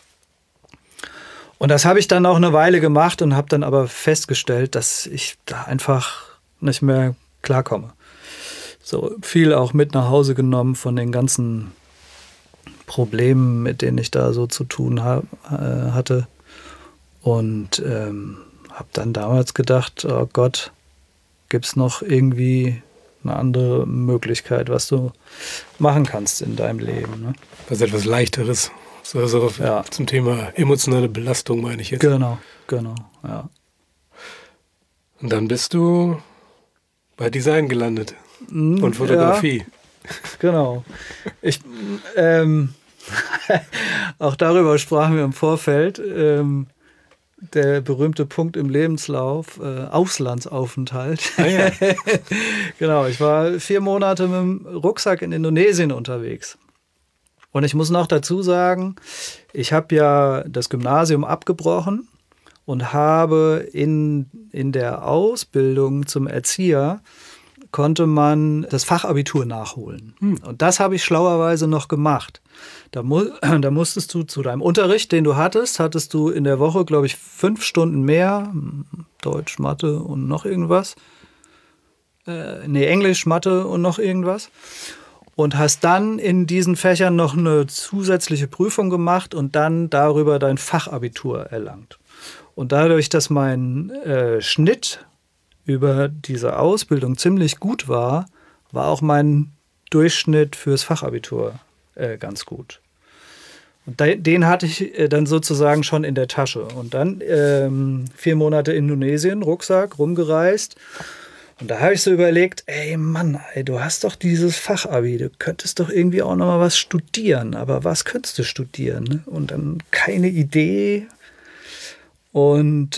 Und das habe ich dann auch eine Weile gemacht und habe dann aber festgestellt, dass ich da einfach nicht mehr klarkomme. So viel auch mit nach Hause genommen von den ganzen Problemen, mit denen ich da so zu tun hatte. Und habe dann damals gedacht, oh Gott, gibt es noch irgendwie eine andere Möglichkeit, was du machen kannst in deinem Leben. Ne? Was etwas Leichteres. So zum Thema emotionale Belastung meine ich jetzt. Genau, ja. Und dann bist du bei Design gelandet und Fotografie. Ja, genau. Auch darüber sprachen wir im Vorfeld. Der berühmte Punkt im Lebenslauf, Auslandsaufenthalt. Ah, ja. Genau, ich war 4 Monate mit dem Rucksack in Indonesien unterwegs. Und ich muss noch dazu sagen, ich habe ja das Gymnasium abgebrochen und habe in der Ausbildung zum Erzieher konnte man das Fachabitur nachholen. Und das habe ich schlauerweise noch gemacht. Da musstest du zu deinem Unterricht, den du hattest du in der Woche, glaube ich, 5 Stunden mehr. Deutsch, Mathe und noch irgendwas. Englisch, Mathe und noch irgendwas. Und hast dann in diesen Fächern noch eine zusätzliche Prüfung gemacht und dann darüber dein Fachabitur erlangt. Und dadurch, dass mein Schnitt über diese Ausbildung ziemlich gut war auch mein Durchschnitt fürs Fachabitur ganz gut. Und den hatte ich dann sozusagen schon in der Tasche. Und dann 4 Monate Indonesien, Rucksack, rumgereist. Und da habe ich so überlegt, ey Mann, du hast doch dieses Fachabi, du könntest doch irgendwie auch noch mal was studieren. Aber was könntest du studieren? Ne? Und dann keine Idee. Und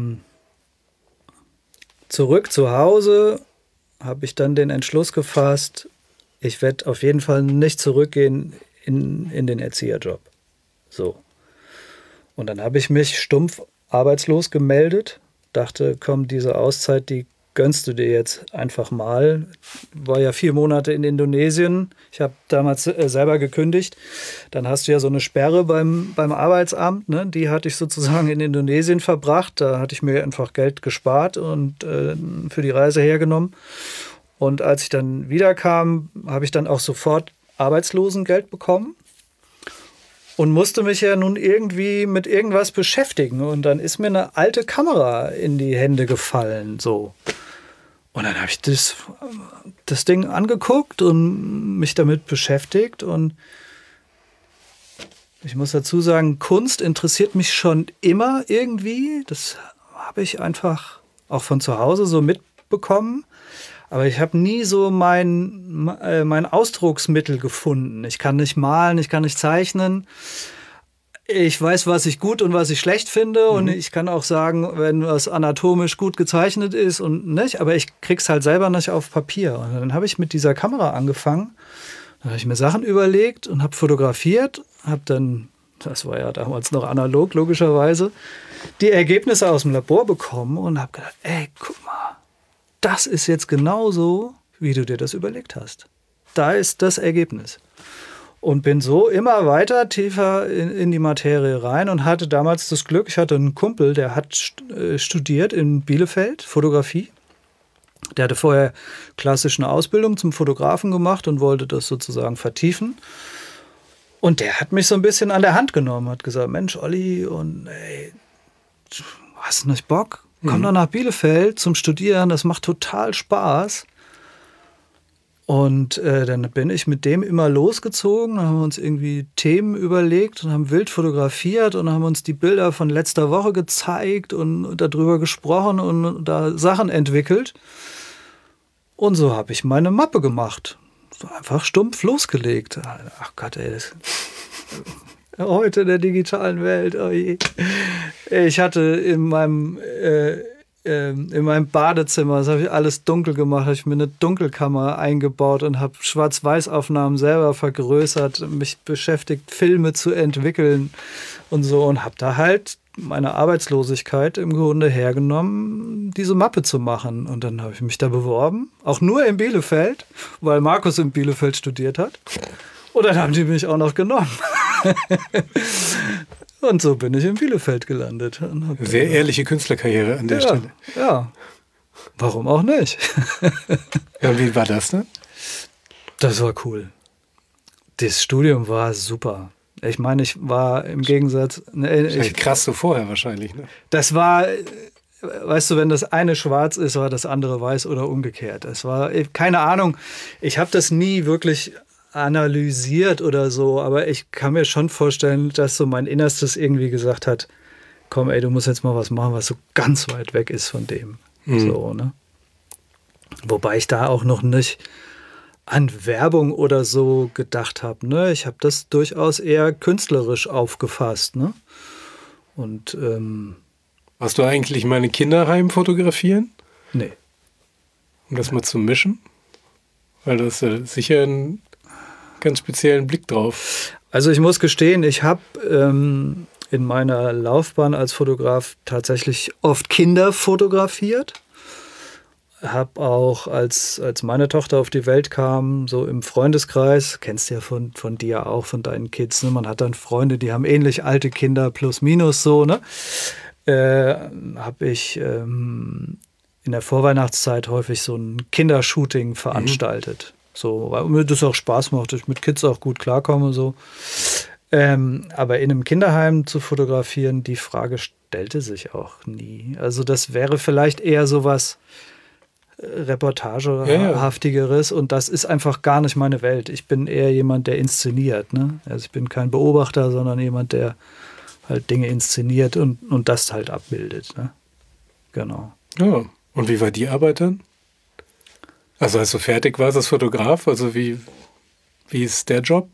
zurück zu Hause habe ich dann den Entschluss gefasst, ich werde auf jeden Fall nicht zurückgehen in den Erzieherjob. So. Und dann habe ich mich stumpf arbeitslos gemeldet, dachte, komm, diese Auszeit, die gönnst du dir jetzt einfach mal. War ja 4 Monate in Indonesien. Ich habe damals selber gekündigt. Dann hast du ja so eine Sperre beim Arbeitsamt. Ne? Die hatte ich sozusagen in Indonesien verbracht. Da hatte ich mir einfach Geld gespart und für die Reise hergenommen. Und als ich dann wiederkam, habe ich dann auch sofort Arbeitslosengeld bekommen. Und musste mich ja nun irgendwie mit irgendwas beschäftigen. Und dann ist mir eine alte Kamera in die Hände gefallen. So. Und dann habe ich das Ding angeguckt und mich damit beschäftigt. Und ich muss dazu sagen, Kunst interessiert mich schon immer irgendwie. Das habe ich einfach auch von zu Hause so mitbekommen. Aber ich habe nie so mein Ausdrucksmittel gefunden. Ich kann nicht malen, ich kann nicht zeichnen. Ich weiß, was ich gut und was ich schlecht finde. Und ich kann auch sagen, wenn was anatomisch gut gezeichnet ist und nicht. Aber ich krieg's halt selber nicht auf Papier. Und dann habe ich mit dieser Kamera angefangen. Dann habe ich mir Sachen überlegt und habe fotografiert. Habe dann, das war ja damals noch analog, logischerweise, die Ergebnisse aus dem Labor bekommen und habe gedacht, ey, guck mal. Das ist jetzt genauso, wie du dir das überlegt hast. Da ist das Ergebnis. Und bin so immer weiter tiefer in die Materie rein und hatte damals das Glück, ich hatte einen Kumpel, der hat studiert in Bielefeld, Fotografie. Der hatte vorher klassisch eine Ausbildung zum Fotografen gemacht und wollte das sozusagen vertiefen. Und der hat mich so ein bisschen an der Hand genommen, hat gesagt, Mensch, Olli, und ey, hast du nicht Bock? Komm doch nach Bielefeld zum Studieren, das macht total Spaß. Und dann bin ich mit dem immer losgezogen, haben uns irgendwie Themen überlegt und haben wild fotografiert und haben uns die Bilder von letzter Woche gezeigt und darüber gesprochen und da Sachen entwickelt. Und so habe ich meine Mappe gemacht. So einfach stumpf losgelegt. Ach Gott, ey, das... Heute in der digitalen Welt. Oh je. Ich hatte in meinem Badezimmer, das habe ich alles dunkel gemacht, habe ich mir eine Dunkelkammer eingebaut und habe Schwarz-Weiß-Aufnahmen selber vergrößert, mich beschäftigt, Filme zu entwickeln und so und habe da halt meine Arbeitslosigkeit im Grunde hergenommen, diese Mappe zu machen. Und dann habe ich mich da beworben, auch nur in Bielefeld, weil Markus in Bielefeld studiert hat. Und dann haben die mich auch noch genommen. Und so bin ich in Bielefeld gelandet. Sehr ehrliche Künstlerkarriere an der Stelle. Ja, warum auch nicht? Ja, wie war das, ne? Das war cool. Das Studium war super. Ich meine, ich war im Gegensatz... krass so vorher wahrscheinlich, ne? Das war... Weißt du, wenn das eine schwarz ist, war das andere weiß oder umgekehrt. Es war, keine Ahnung, ich habe das nie wirklich analysiert oder so, aber ich kann mir schon vorstellen, dass so mein Innerstes irgendwie gesagt hat, komm ey, du musst jetzt mal was machen, was so ganz weit weg ist von dem. So, ne? Wobei ich da auch noch nicht an Werbung oder so gedacht habe. Ne? Ich habe das durchaus eher künstlerisch aufgefasst. Ne? Und warst du eigentlich mal ein Kinderheim fotografieren? Nee. Um das mal zu mischen? Weil das sicher einen ganz speziellen Blick drauf. Also ich muss gestehen, ich habe in meiner Laufbahn als Fotograf tatsächlich oft Kinder fotografiert. Habe auch, als meine Tochter auf die Welt kam, so im Freundeskreis, kennst du ja von dir auch, von deinen Kids, ne? Man hat dann Freunde, die haben ähnlich alte Kinder, plus minus so, ne? Habe ich in der Vorweihnachtszeit häufig so ein Kindershooting veranstaltet. So, weil mir das auch Spaß macht, ich mit Kids auch gut klarkomme. So. Aber in einem Kinderheim zu fotografieren, die Frage stellte sich auch nie. Also das wäre vielleicht eher sowas Reportagehaftigeres und das ist einfach gar nicht meine Welt. Ich bin eher jemand, der inszeniert. Ne? Also ich bin kein Beobachter, sondern jemand, der halt Dinge inszeniert und das halt abbildet. Ne? Genau. Ja. Und wie war die Arbeit dann? Also als du fertig warst als Fotograf, also wie ist der Job?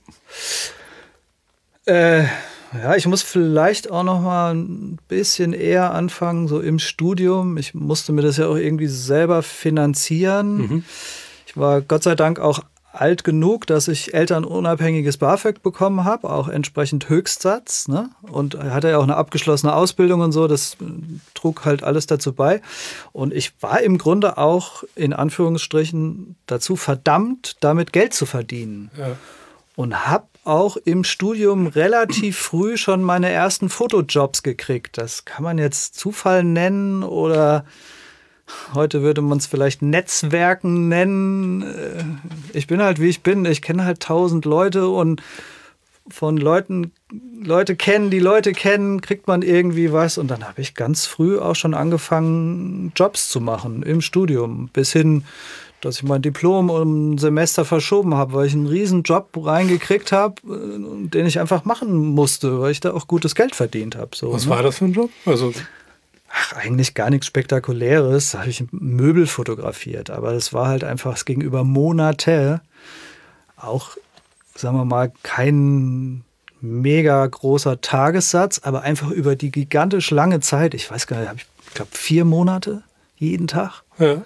Ja, ich muss vielleicht auch noch mal ein bisschen eher anfangen, so im Studium. Ich musste mir das ja auch irgendwie selber finanzieren. Ich war Gott sei Dank auch alt genug, dass ich elternunabhängiges BAföG bekommen habe, auch entsprechend Höchstsatz, ne? Und hatte ja auch eine abgeschlossene Ausbildung und so, das trug halt alles dazu bei. Und ich war im Grunde auch in Anführungsstrichen dazu verdammt, damit Geld zu verdienen. Ja. Und habe auch im Studium relativ früh schon meine ersten Fotojobs gekriegt. Das kann man jetzt Zufall nennen oder heute würde man es vielleicht Netzwerken nennen. Ich bin halt, wie ich bin. Ich kenne halt 1000 Leute und von Leute kennen, die Leute kennen, kriegt man irgendwie was. Und dann habe ich ganz früh auch schon angefangen, Jobs zu machen im Studium. Bis hin, dass ich mein Diplom um ein Semester verschoben habe, weil ich einen riesen Job reingekriegt habe, den ich einfach machen musste, weil ich da auch gutes Geld verdient habe. So, was war das für ein Job? Also eigentlich gar nichts Spektakuläres. Da habe ich Möbel fotografiert. Aber es war halt einfach, es ging über Monate. Auch, sagen wir mal, kein mega großer Tagessatz, aber einfach über die gigantisch lange Zeit. Ich weiß gar nicht, ich glaube 4 Monate jeden Tag. Ja.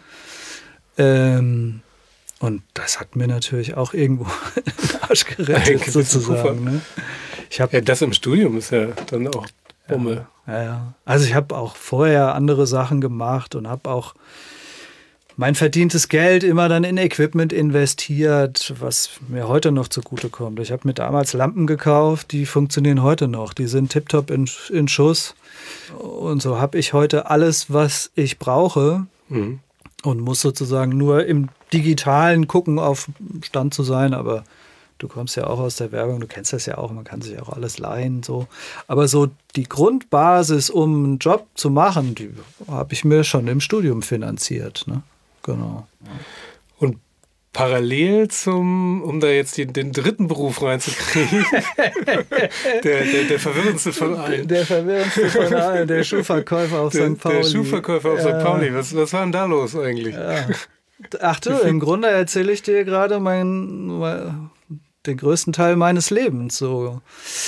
Und das hat mir natürlich auch irgendwo den Arsch gerettet, sozusagen. Ne? Ja, das im Studium ist ja dann auch Bummel. Ja. Also ich habe auch vorher andere Sachen gemacht und habe auch mein verdientes Geld immer dann in Equipment investiert, was mir heute noch zugutekommt. Ich habe mir damals Lampen gekauft, die funktionieren heute noch. Die sind tiptop in Schuss. Und so habe ich heute alles, was ich brauche und muss sozusagen nur im Digitalen gucken, auf Stand zu sein, aber du kommst ja auch aus der Werbung, du kennst das ja auch, man kann sich auch alles leihen. So. Aber so die Grundbasis, um einen Job zu machen, die habe ich mir schon im Studium finanziert. Ne? Genau. Und parallel um da jetzt den dritten Beruf reinzukriegen, der verwirrendste von allen. Der verwirrendste von allen, der Schuhverkäufer auf St. Pauli. Der Schuhverkäufer auf St. Pauli, was war denn da los eigentlich? Ja. Ach du, im Grunde erzähle ich dir gerade den größten Teil meines Lebens. So.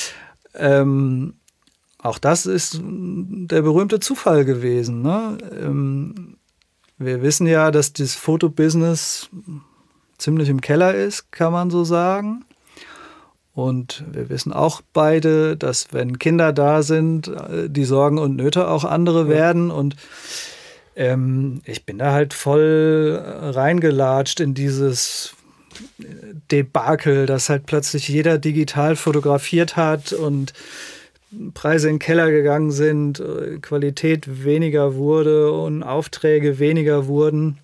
Auch das ist der berühmte Zufall gewesen. Ne? Wir wissen ja, dass das Fotobusiness ziemlich im Keller ist, kann man so sagen. Und wir wissen auch beide, dass wenn Kinder da sind, die Sorgen und Nöte auch andere werden. Und ich bin da halt voll reingelatscht in dieses Debakel, dass halt plötzlich jeder digital fotografiert hat und Preise in den Keller gegangen sind, Qualität weniger wurde und Aufträge weniger wurden.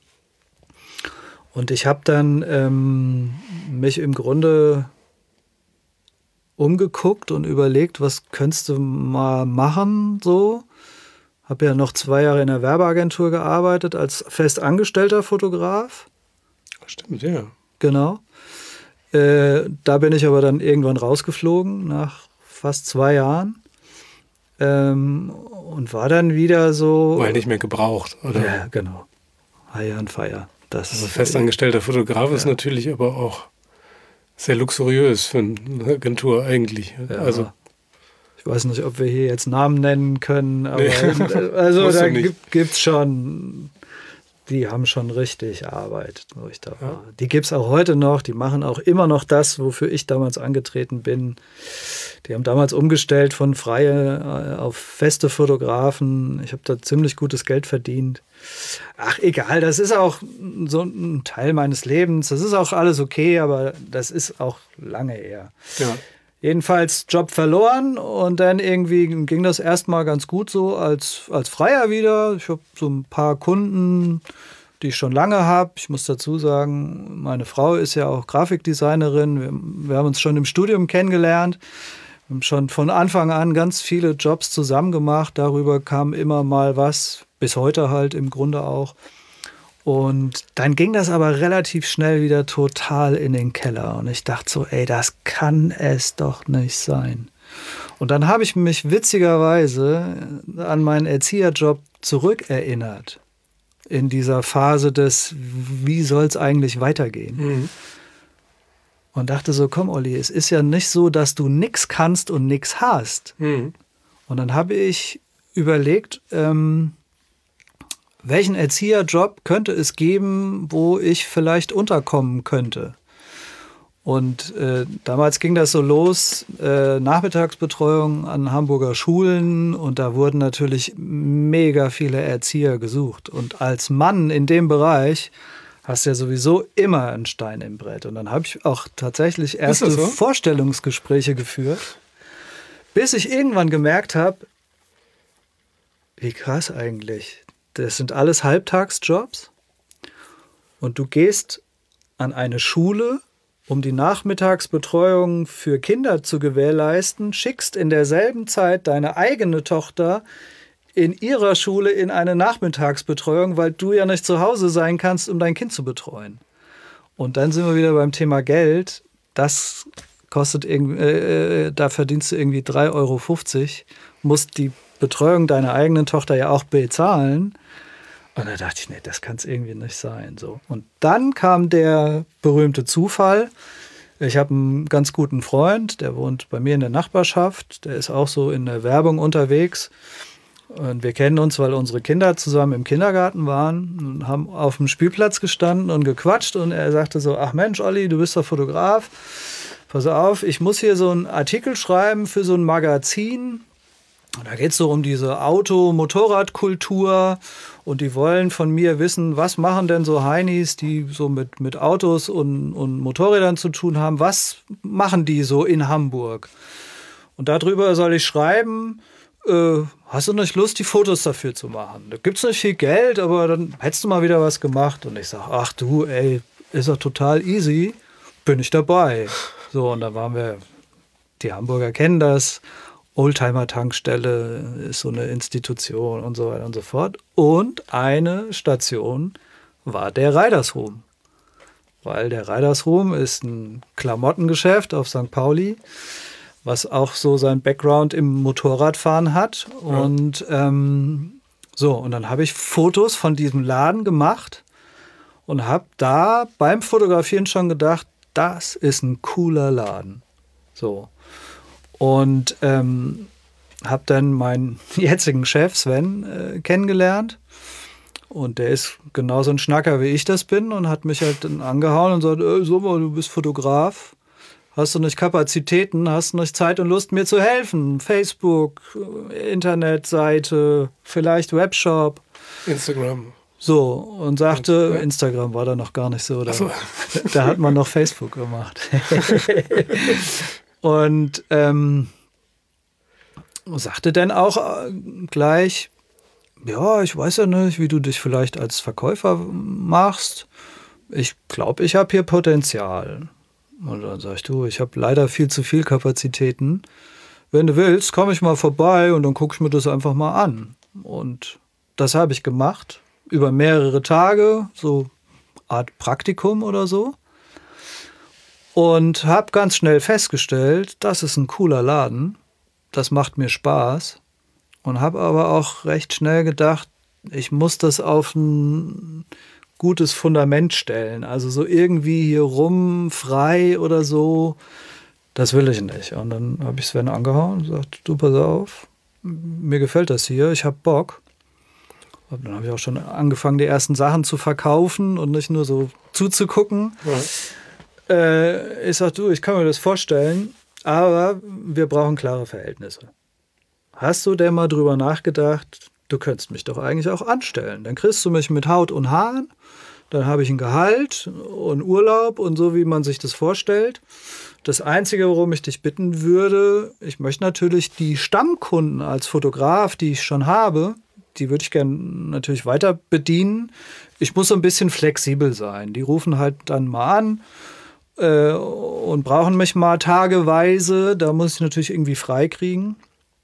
Und ich habe dann mich im Grunde umgeguckt und überlegt, was könntest du mal machen, so. Habe ja noch 2 Jahre in der Werbeagentur gearbeitet als festangestellter Fotograf. Stimmt, ja. Genau. Da bin ich aber dann irgendwann rausgeflogen, nach fast 2 Jahren. Und war dann wieder so... Weil nicht mehr gebraucht, oder? Ja, genau. Hire and fire. Also festangestellter Fotograf ist natürlich aber auch sehr luxuriös für eine Agentur eigentlich. Ja. Also ich weiß nicht, ob wir hier jetzt Namen nennen können, aber nee, also da gibt's schon, die haben schon richtig Arbeit, wo ich da war. Ja. Die gibt es auch heute noch, die machen auch immer noch das, wofür ich damals angetreten bin. Die haben damals umgestellt von freie auf feste Fotografen. Ich habe da ziemlich gutes Geld verdient. Ach, egal, das ist auch so ein Teil meines Lebens. Das ist auch alles okay, aber das ist auch lange her. Ja. Jedenfalls Job verloren und dann irgendwie ging das erstmal ganz gut so als Freier wieder. Ich habe so ein paar Kunden, die ich schon lange habe. Ich muss dazu sagen, meine Frau ist ja auch Grafikdesignerin. Wir haben uns schon im Studium kennengelernt. Wir haben schon von Anfang an ganz viele Jobs zusammen gemacht. Darüber kam immer mal was, bis heute halt im Grunde auch. Und dann ging das aber relativ schnell wieder total in den Keller. Und ich dachte so, ey, das kann es doch nicht sein. Und dann habe ich mich witzigerweise an meinen Erzieherjob zurückerinnert. In dieser Phase des, wie soll es eigentlich weitergehen? Mhm. Und dachte so, komm Olli, es ist ja nicht so, dass du nichts kannst und nichts hast. Mhm. Und dann habe ich überlegt, welchen Erzieherjob könnte es geben, wo ich vielleicht unterkommen könnte? Und damals ging das so los, Nachmittagsbetreuung an Hamburger Schulen und da wurden natürlich mega viele Erzieher gesucht. Und als Mann in dem Bereich hast du ja sowieso immer einen Stein im Brett. Und dann habe ich auch tatsächlich erste Vorstellungsgespräche geführt, bis ich irgendwann gemerkt habe, wie krass eigentlich. Das sind alles Halbtagsjobs und du gehst an eine Schule, um die Nachmittagsbetreuung für Kinder zu gewährleisten, schickst in derselben Zeit deine eigene Tochter in ihrer Schule in eine Nachmittagsbetreuung, weil du ja nicht zu Hause sein kannst, um dein Kind zu betreuen. Und dann sind wir wieder beim Thema Geld. Das kostet da verdienst du irgendwie 3,50 €, musst die Betreuung deiner eigenen Tochter ja auch bezahlen. Und da dachte ich, nee, das kann es irgendwie nicht sein. So. Und dann kam der berühmte Zufall. Ich habe einen ganz guten Freund, der wohnt bei mir in der Nachbarschaft. Der ist auch so in der Werbung unterwegs. Und wir kennen uns, weil unsere Kinder zusammen im Kindergarten waren und haben auf dem Spielplatz gestanden und gequatscht. Und er sagte so, ach Mensch, Olli, du bist doch Fotograf. Pass auf, ich muss hier so einen Artikel schreiben für so ein Magazin. Und da geht es so um diese Auto-Motorradkultur und die wollen von mir wissen, was machen denn so Heinis, die so mit Autos und Motorrädern zu tun haben, was machen die so in Hamburg? Und darüber soll ich schreiben, hast du nicht Lust, die Fotos dafür zu machen? Da gibt es nicht viel Geld, aber dann hättest du mal wieder was gemacht. Und ich sage, ach du, ey, ist doch total easy, bin ich dabei. So, und dann waren wir, die Hamburger kennen das, Oldtimer-Tankstelle ist so eine Institution und so weiter und so fort. Und eine Station war der Reidershof. Weil der Reidershof ist ein Klamottengeschäft auf St. Pauli, was auch so sein Background im Motorradfahren hat. Ja. Und und dann habe ich Fotos von diesem Laden gemacht und habe da beim Fotografieren schon gedacht, das ist ein cooler Laden. So. Und habe dann meinen jetzigen Chef Sven kennengelernt. Und der ist genauso ein Schnacker, wie ich das bin. Und hat mich halt dann angehauen und sagt, so mal, du bist Fotograf. Hast du nicht Kapazitäten? Hast du nicht Zeit und Lust, mir zu helfen? Facebook, Internetseite, vielleicht Webshop. Instagram. So, und sagte, Instagram war da noch gar nicht so. Da hat man noch Facebook gemacht. Und sagte dann auch gleich, ja, ich weiß ja nicht, wie du dich vielleicht als Verkäufer machst. Ich glaube, ich habe hier Potenzial. Und dann sag ich, du, ich habe leider viel zu viel Kapazitäten. Wenn du willst, komme ich mal vorbei und dann gucke ich mir das einfach mal an. Und das habe ich gemacht, über mehrere Tage, so Art Praktikum oder so. Und habe ganz schnell festgestellt, das ist ein cooler Laden, das macht mir Spaß. Und habe aber auch recht schnell gedacht, ich muss das auf ein gutes Fundament stellen. Also so irgendwie hier rum, frei oder so, das will ich nicht. Und dann habe ich Sven angehauen und gesagt, du, pass auf, mir gefällt das hier, ich habe Bock. Und dann habe ich auch schon angefangen, die ersten Sachen zu verkaufen und nicht nur so zuzugucken. Ja. Ich sag, du, ich kann mir das vorstellen, aber wir brauchen klare Verhältnisse. Hast du denn mal drüber nachgedacht, du könntest mich doch eigentlich auch anstellen. Dann kriegst du mich mit Haut und Haaren, dann habe ich ein Gehalt und Urlaub und so, wie man sich das vorstellt. Das Einzige, worum ich dich bitten würde, ich möchte natürlich die Stammkunden als Fotograf, die ich schon habe, die würde ich gerne natürlich weiter bedienen. Ich muss so ein bisschen flexibel sein. Die rufen halt dann mal an und brauchen mich mal tageweise. Da muss ich natürlich irgendwie frei kriegen.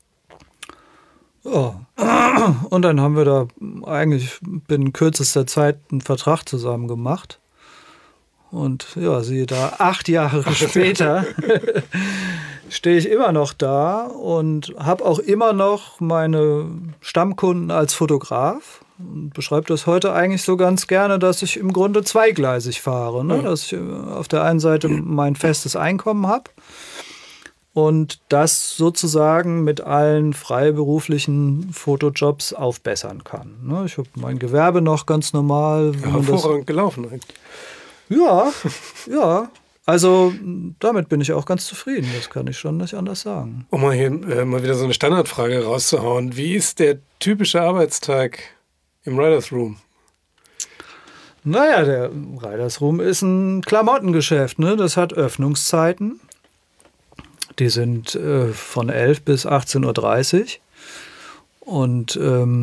Ja. Und dann haben wir da eigentlich binnen kürzester Zeit einen Vertrag zusammen gemacht. Und ja, siehe da, 8 Jahre später stehe ich immer noch da und habe auch immer noch meine Stammkunden als Fotograf. Und beschreibe das heute eigentlich so ganz gerne, dass ich im Grunde zweigleisig fahre. Ne? Dass ich auf der einen Seite mein festes Einkommen habe und das sozusagen mit allen freiberuflichen Fotojobs aufbessern kann. Ne? Ich habe mein Gewerbe noch ganz normal. Ja, hervorragend gelaufen eigentlich. Ja. Also damit bin ich auch ganz zufrieden. Das kann ich schon nicht anders sagen. Um mal hier mal wieder so eine Standardfrage rauszuhauen. Wie ist der typische Arbeitstag im Writers Room? Naja, der Writers Room ist ein Klamottengeschäft. Ne? Das hat Öffnungszeiten. Die sind von 11 bis 18:30 Uhr. Und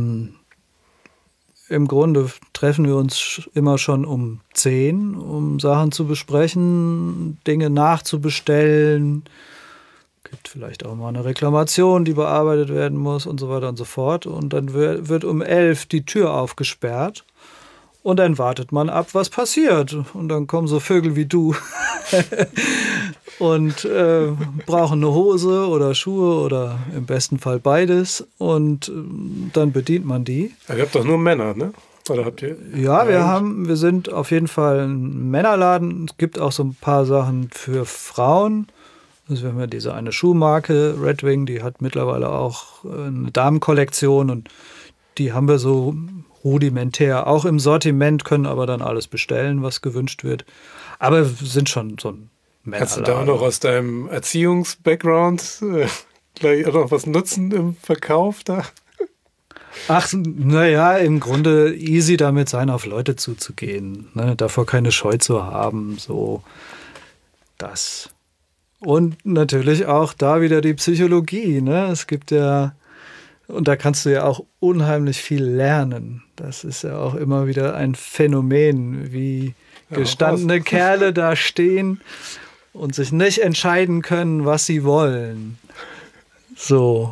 im Grunde treffen wir uns immer schon um 10, um Sachen zu besprechen, Dinge nachzubestellen. Gibt vielleicht auch mal eine Reklamation, die bearbeitet werden muss und so weiter und so fort. Und dann wird um 11 die Tür aufgesperrt. Und dann wartet man ab, was passiert. Und dann kommen so Vögel wie du und brauchen eine Hose oder Schuhe oder im besten Fall beides. Und dann bedient man die. Ja, ihr habt doch nur Männer, ne? Oder habt ihr? Ja, wir sind auf jeden Fall ein Männerladen. Es gibt auch so ein paar Sachen für Frauen. Also wir haben ja diese eine Schuhmarke, Red Wing, die hat mittlerweile auch eine Damenkollektion und die haben wir so rudimentär auch im Sortiment, können aber dann alles bestellen, was gewünscht wird. Aber wir sind schon so ein Männerladen. Kannst du da auch noch aus deinem Erziehungs-Background gleich auch noch was nutzen im Verkauf da? Ach, naja, im Grunde easy damit sein, auf Leute zuzugehen. Ne? Davor keine Scheu zu haben, so das. Und natürlich auch da wieder die Psychologie. Ne? Es gibt ja, und da kannst du ja auch unheimlich viel lernen. Das ist ja auch immer wieder ein Phänomen, wie gestandene Kerle da stehen und sich nicht entscheiden können, was sie wollen. So,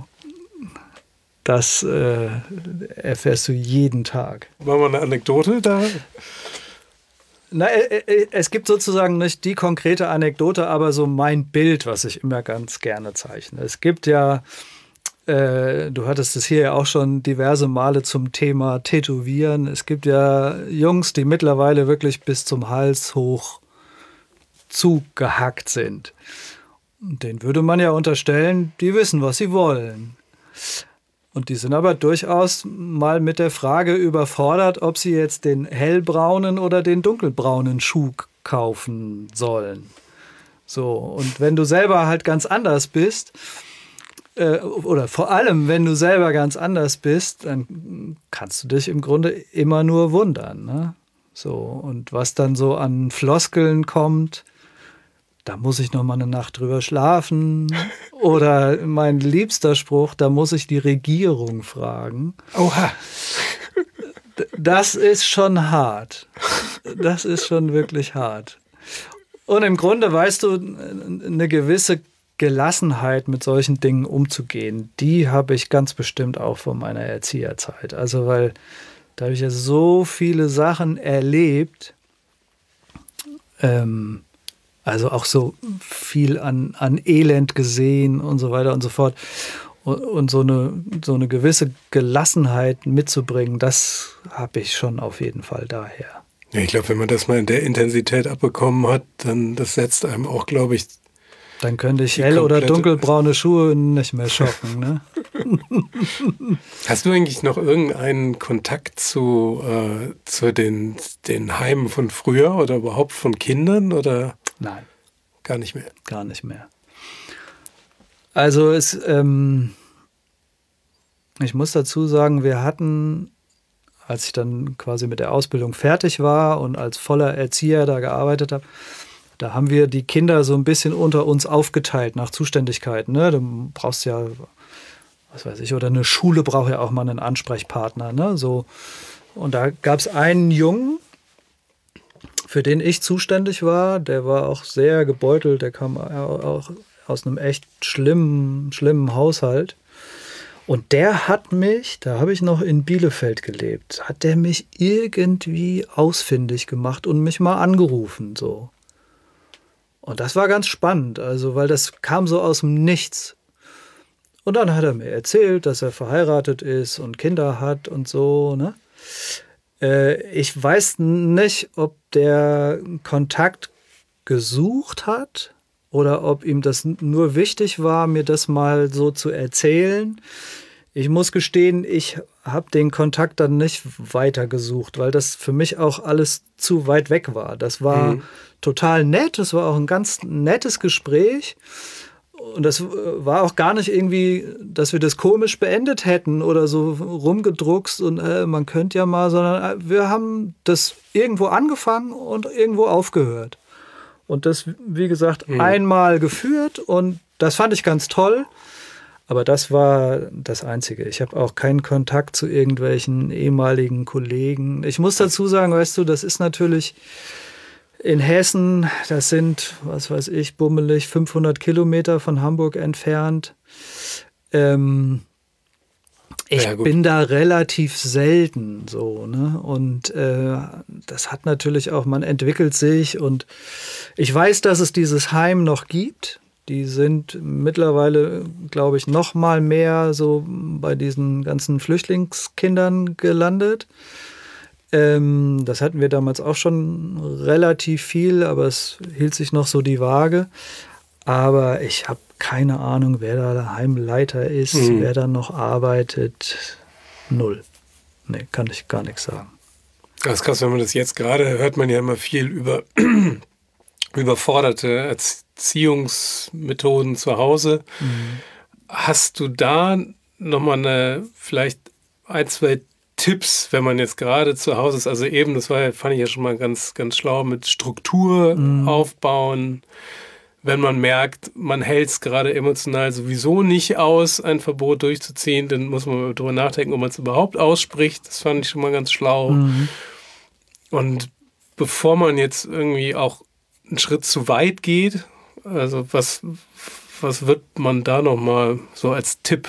das erfährst du jeden Tag. Machen wir eine Anekdote da? Na, es gibt sozusagen nicht die konkrete Anekdote, aber so mein Bild, was ich immer ganz gerne zeichne. Es gibt ja, du hattest es hier ja auch schon diverse Male zum Thema Tätowieren. Es gibt ja Jungs, die mittlerweile wirklich bis zum Hals hoch zugehackt sind. Denen würde man ja unterstellen, die wissen, was sie wollen. Und die sind aber durchaus mal mit der Frage überfordert, ob sie jetzt den hellbraunen oder den dunkelbraunen Schuh kaufen sollen. So, und wenn du selber halt ganz anders bist, oder vor allem, wenn du selber ganz anders bist, dann kannst du dich im Grunde immer nur wundern. Ne? So, und was dann so an Floskeln kommt, da muss ich noch mal eine Nacht drüber schlafen. Oder mein liebster Spruch, da muss ich die Regierung fragen. Oha. Das ist schon hart. Das ist schon wirklich hart. Und im Grunde, weißt du, eine gewisse Gelassenheit mit solchen Dingen umzugehen, die habe ich ganz bestimmt auch von meiner Erzieherzeit. Also, weil da habe ich ja so viele Sachen erlebt, also auch so viel an Elend gesehen und so weiter und so fort. Und so eine gewisse Gelassenheit mitzubringen, das habe ich schon auf jeden Fall daher. Ja, ich glaube, wenn man das mal in der Intensität abbekommen hat, dann das setzt einem auch, glaube ich, dann könnte ich hell- oder dunkelbraune Schuhe nicht mehr schocken. Ne? Hast du eigentlich noch irgendeinen Kontakt zu den Heimen von früher oder überhaupt von Kindern? Oder? Nein. Gar nicht mehr? Gar nicht mehr. Also ich muss dazu sagen, wir hatten, als ich dann quasi mit der Ausbildung fertig war und als voller Erzieher da gearbeitet habe, da haben wir die Kinder so ein bisschen unter uns aufgeteilt nach Zuständigkeiten. Ne? Du brauchst ja, was weiß ich, oder eine Schule braucht ja auch mal einen Ansprechpartner. Ne? So. Und da gab es einen Jungen, für den ich zuständig war. Der war auch sehr gebeutelt. Der kam auch aus einem echt schlimmen Haushalt. Und der hat mich, da habe ich noch in Bielefeld gelebt, hat der mich irgendwie ausfindig gemacht und mich mal angerufen, so. Und das war ganz spannend, also, weil das kam so aus dem Nichts. Und dann hat er mir erzählt, dass er verheiratet ist und Kinder hat und so, ne? Ich weiß nicht, ob der Kontakt gesucht hat oder ob ihm das nur wichtig war, mir das mal so zu erzählen. Ich muss gestehen, ich habe den Kontakt dann nicht weiter gesucht, weil das für mich auch alles zu weit weg war. Das war total nett, das war auch ein ganz nettes Gespräch. Und das war auch gar nicht irgendwie, dass wir das komisch beendet hätten oder so rumgedruckst und man könnte ja mal, sondern wir haben das irgendwo angefangen und irgendwo aufgehört. Und das, wie gesagt, einmal geführt und das fand ich ganz toll. Aber das war das Einzige. Ich habe auch keinen Kontakt zu irgendwelchen ehemaligen Kollegen. Ich muss dazu sagen, weißt du, das ist natürlich in Hessen, das sind, was weiß ich, bummelig 500 Kilometer von Hamburg entfernt. Ich bin da relativ selten so, ne? Und das hat natürlich auch, man entwickelt sich und ich weiß, dass es dieses Heim noch gibt. Die sind mittlerweile, glaube ich, noch mal mehr so bei diesen ganzen Flüchtlingskindern gelandet. Das hatten wir damals auch schon relativ viel, aber es hielt sich noch so die Waage. Aber ich habe keine Ahnung, wer da der Heimleiter ist, wer da noch arbeitet. Null. Nee, kann ich gar nichts sagen. Das ist krass, wenn man das jetzt gerade hört, man ja immer viel über überforderte Erziehungsmethoden zu Hause. Hast du da nochmal vielleicht ein, zwei Tipps, wenn man jetzt gerade zu Hause ist? Also eben, das fand ich ja schon mal ganz, ganz schlau, mit Struktur aufbauen. Wenn man merkt, man hält es gerade emotional sowieso nicht aus, ein Verbot durchzuziehen, dann muss man darüber nachdenken, ob man es überhaupt ausspricht. Das fand ich schon mal ganz schlau. Und bevor man jetzt irgendwie auch einen Schritt zu weit geht, also was wird man da nochmal so als Tipp?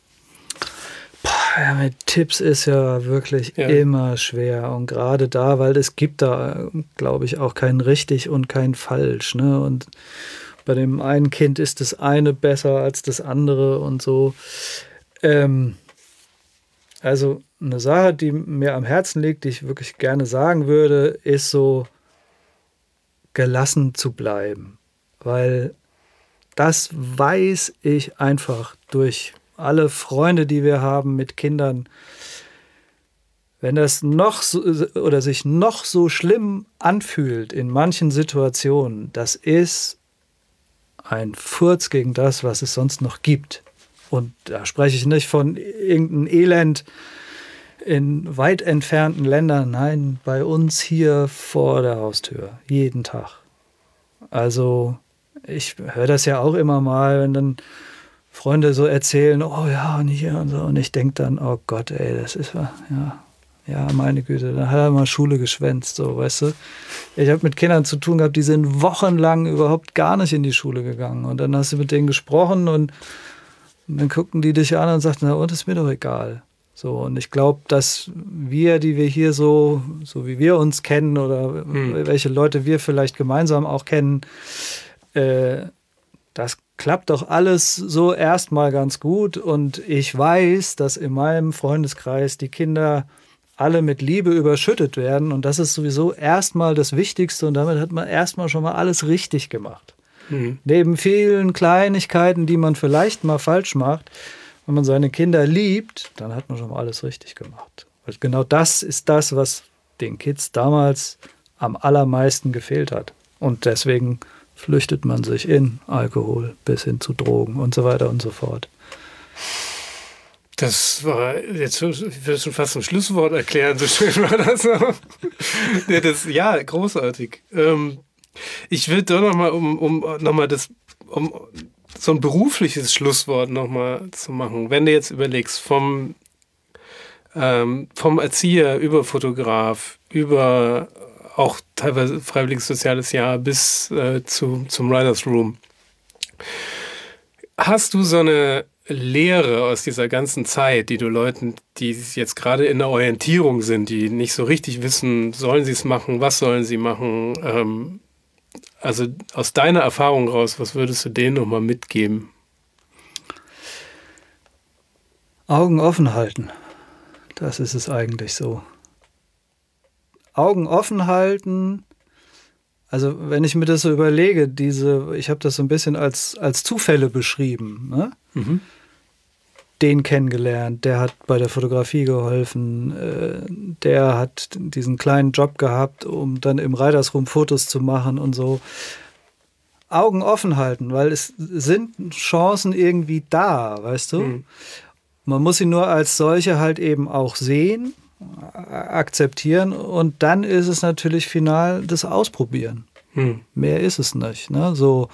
Ja, mit Tipps ist ja wirklich immer schwer. Und gerade da, weil es gibt da, glaube ich, auch kein richtig und kein falsch. Ne? Und bei dem einen Kind ist das eine besser als das andere und so. Also eine Sache, die mir am Herzen liegt, die ich wirklich gerne sagen würde, ist so, gelassen zu bleiben. Weil das weiß ich einfach durch alle Freunde, die wir haben mit Kindern. Wenn das noch so, oder sich noch so schlimm anfühlt in manchen Situationen, das ist ein Furz gegen das, was es sonst noch gibt. Und da spreche ich nicht von irgendeinem Elend in weit entfernten Ländern. Nein, bei uns hier vor der Haustür. Jeden Tag. Also ich höre das ja auch immer mal, wenn dann Freunde so erzählen, oh ja, und hier und so. Und ich denke dann, oh Gott, ey, das ist ja Ja, meine Güte, dann hat er mal Schule geschwänzt, so, weißt du. Ich habe mit Kindern zu tun gehabt, die sind wochenlang überhaupt gar nicht in die Schule gegangen. Und dann hast du mit denen gesprochen und dann guckten die dich an und sagten, na und, ist mir doch egal. So, und ich glaube, dass wir, die wir hier so wie wir uns kennen oder welche Leute wir vielleicht gemeinsam auch kennen, das klappt doch alles so erstmal ganz gut. Und ich weiß, dass in meinem Freundeskreis die Kinder alle mit Liebe überschüttet werden. Und das ist sowieso erstmal das Wichtigste. Und damit hat man erstmal schon mal alles richtig gemacht. Neben vielen Kleinigkeiten, die man vielleicht mal falsch macht, wenn man seine Kinder liebt, dann hat man schon mal alles richtig gemacht. Weil genau das ist das, was den Kids damals am allermeisten gefehlt hat. Und deswegen flüchtet man sich in Alkohol bis hin zu Drogen und so weiter und so fort. Das war, jetzt ich will schon fast ein Schlusswort erklären, so schön war das auch. Ja, großartig. Ich will doch nochmal, um so ein berufliches Schlusswort nochmal zu machen. Wenn du jetzt überlegst, vom Erzieher über Fotograf, über auch teilweise freiwilliges soziales Jahr bis zum Writers Room. Hast du so eine Lehre aus dieser ganzen Zeit, die du Leuten, die jetzt gerade in der Orientierung sind, die nicht so richtig wissen, sollen sie es machen, was sollen sie machen, also aus deiner Erfahrung raus, was würdest du denen nochmal mitgeben? Augen offen halten. Das ist es eigentlich so. Augen offen halten. Also wenn ich mir das so überlege, ich habe das so ein bisschen als Zufälle beschrieben. Ne? Mhm. Den kennengelernt, der hat bei der Fotografie geholfen, der hat diesen kleinen Job gehabt, um dann im Writers Room Fotos zu machen und so. Augen offen halten, weil es sind Chancen irgendwie da, weißt du? Mhm. Man muss sie nur als solche halt eben auch sehen, akzeptieren und dann ist es natürlich final das Ausprobieren. Mhm. Mehr ist es nicht. Ne? So,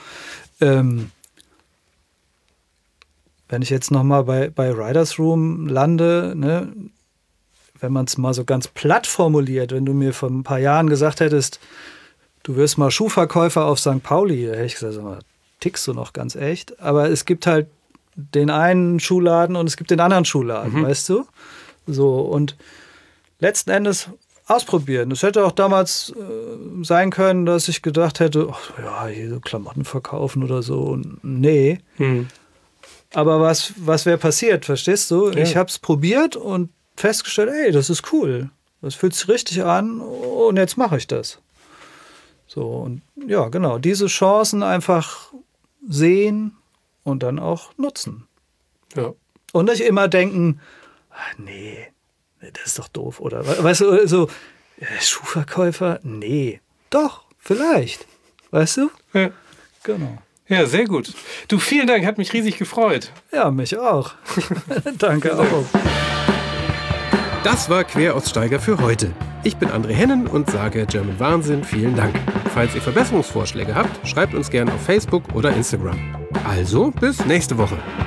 wenn ich jetzt nochmal bei Writers Room lande, ne, wenn man es mal so ganz platt formuliert, wenn du mir vor ein paar Jahren gesagt hättest, du wirst mal Schuhverkäufer auf St. Pauli, da hätte ich gesagt, sag mal, tickst du noch ganz echt? Aber es gibt halt den einen Schuhladen und es gibt den anderen Schuhladen, weißt du? So, und letzten Endes ausprobieren. Es hätte auch damals sein können, dass ich gedacht hätte, ach, ja, hier so Klamotten verkaufen oder so. Und nee. Aber was wäre passiert, verstehst du? Ja. Ich habe es probiert und festgestellt, ey, das ist cool. Das fühlt sich richtig an und jetzt mache ich das. So, und ja, genau, diese Chancen einfach sehen und dann auch nutzen. Ja. Und nicht immer denken, nee, das ist doch doof. Oder, weißt du, so, Schuhverkäufer? Nee, doch, vielleicht. Weißt du? Ja. Genau. Ja, sehr gut. Du, vielen Dank, hat mich riesig gefreut. Ja, mich auch. Danke auch. Das war Queraussteiger für heute. Ich bin André Hennen und sage German Wahnsinn vielen Dank. Falls ihr Verbesserungsvorschläge habt, schreibt uns gerne auf Facebook oder Instagram. Also, bis nächste Woche.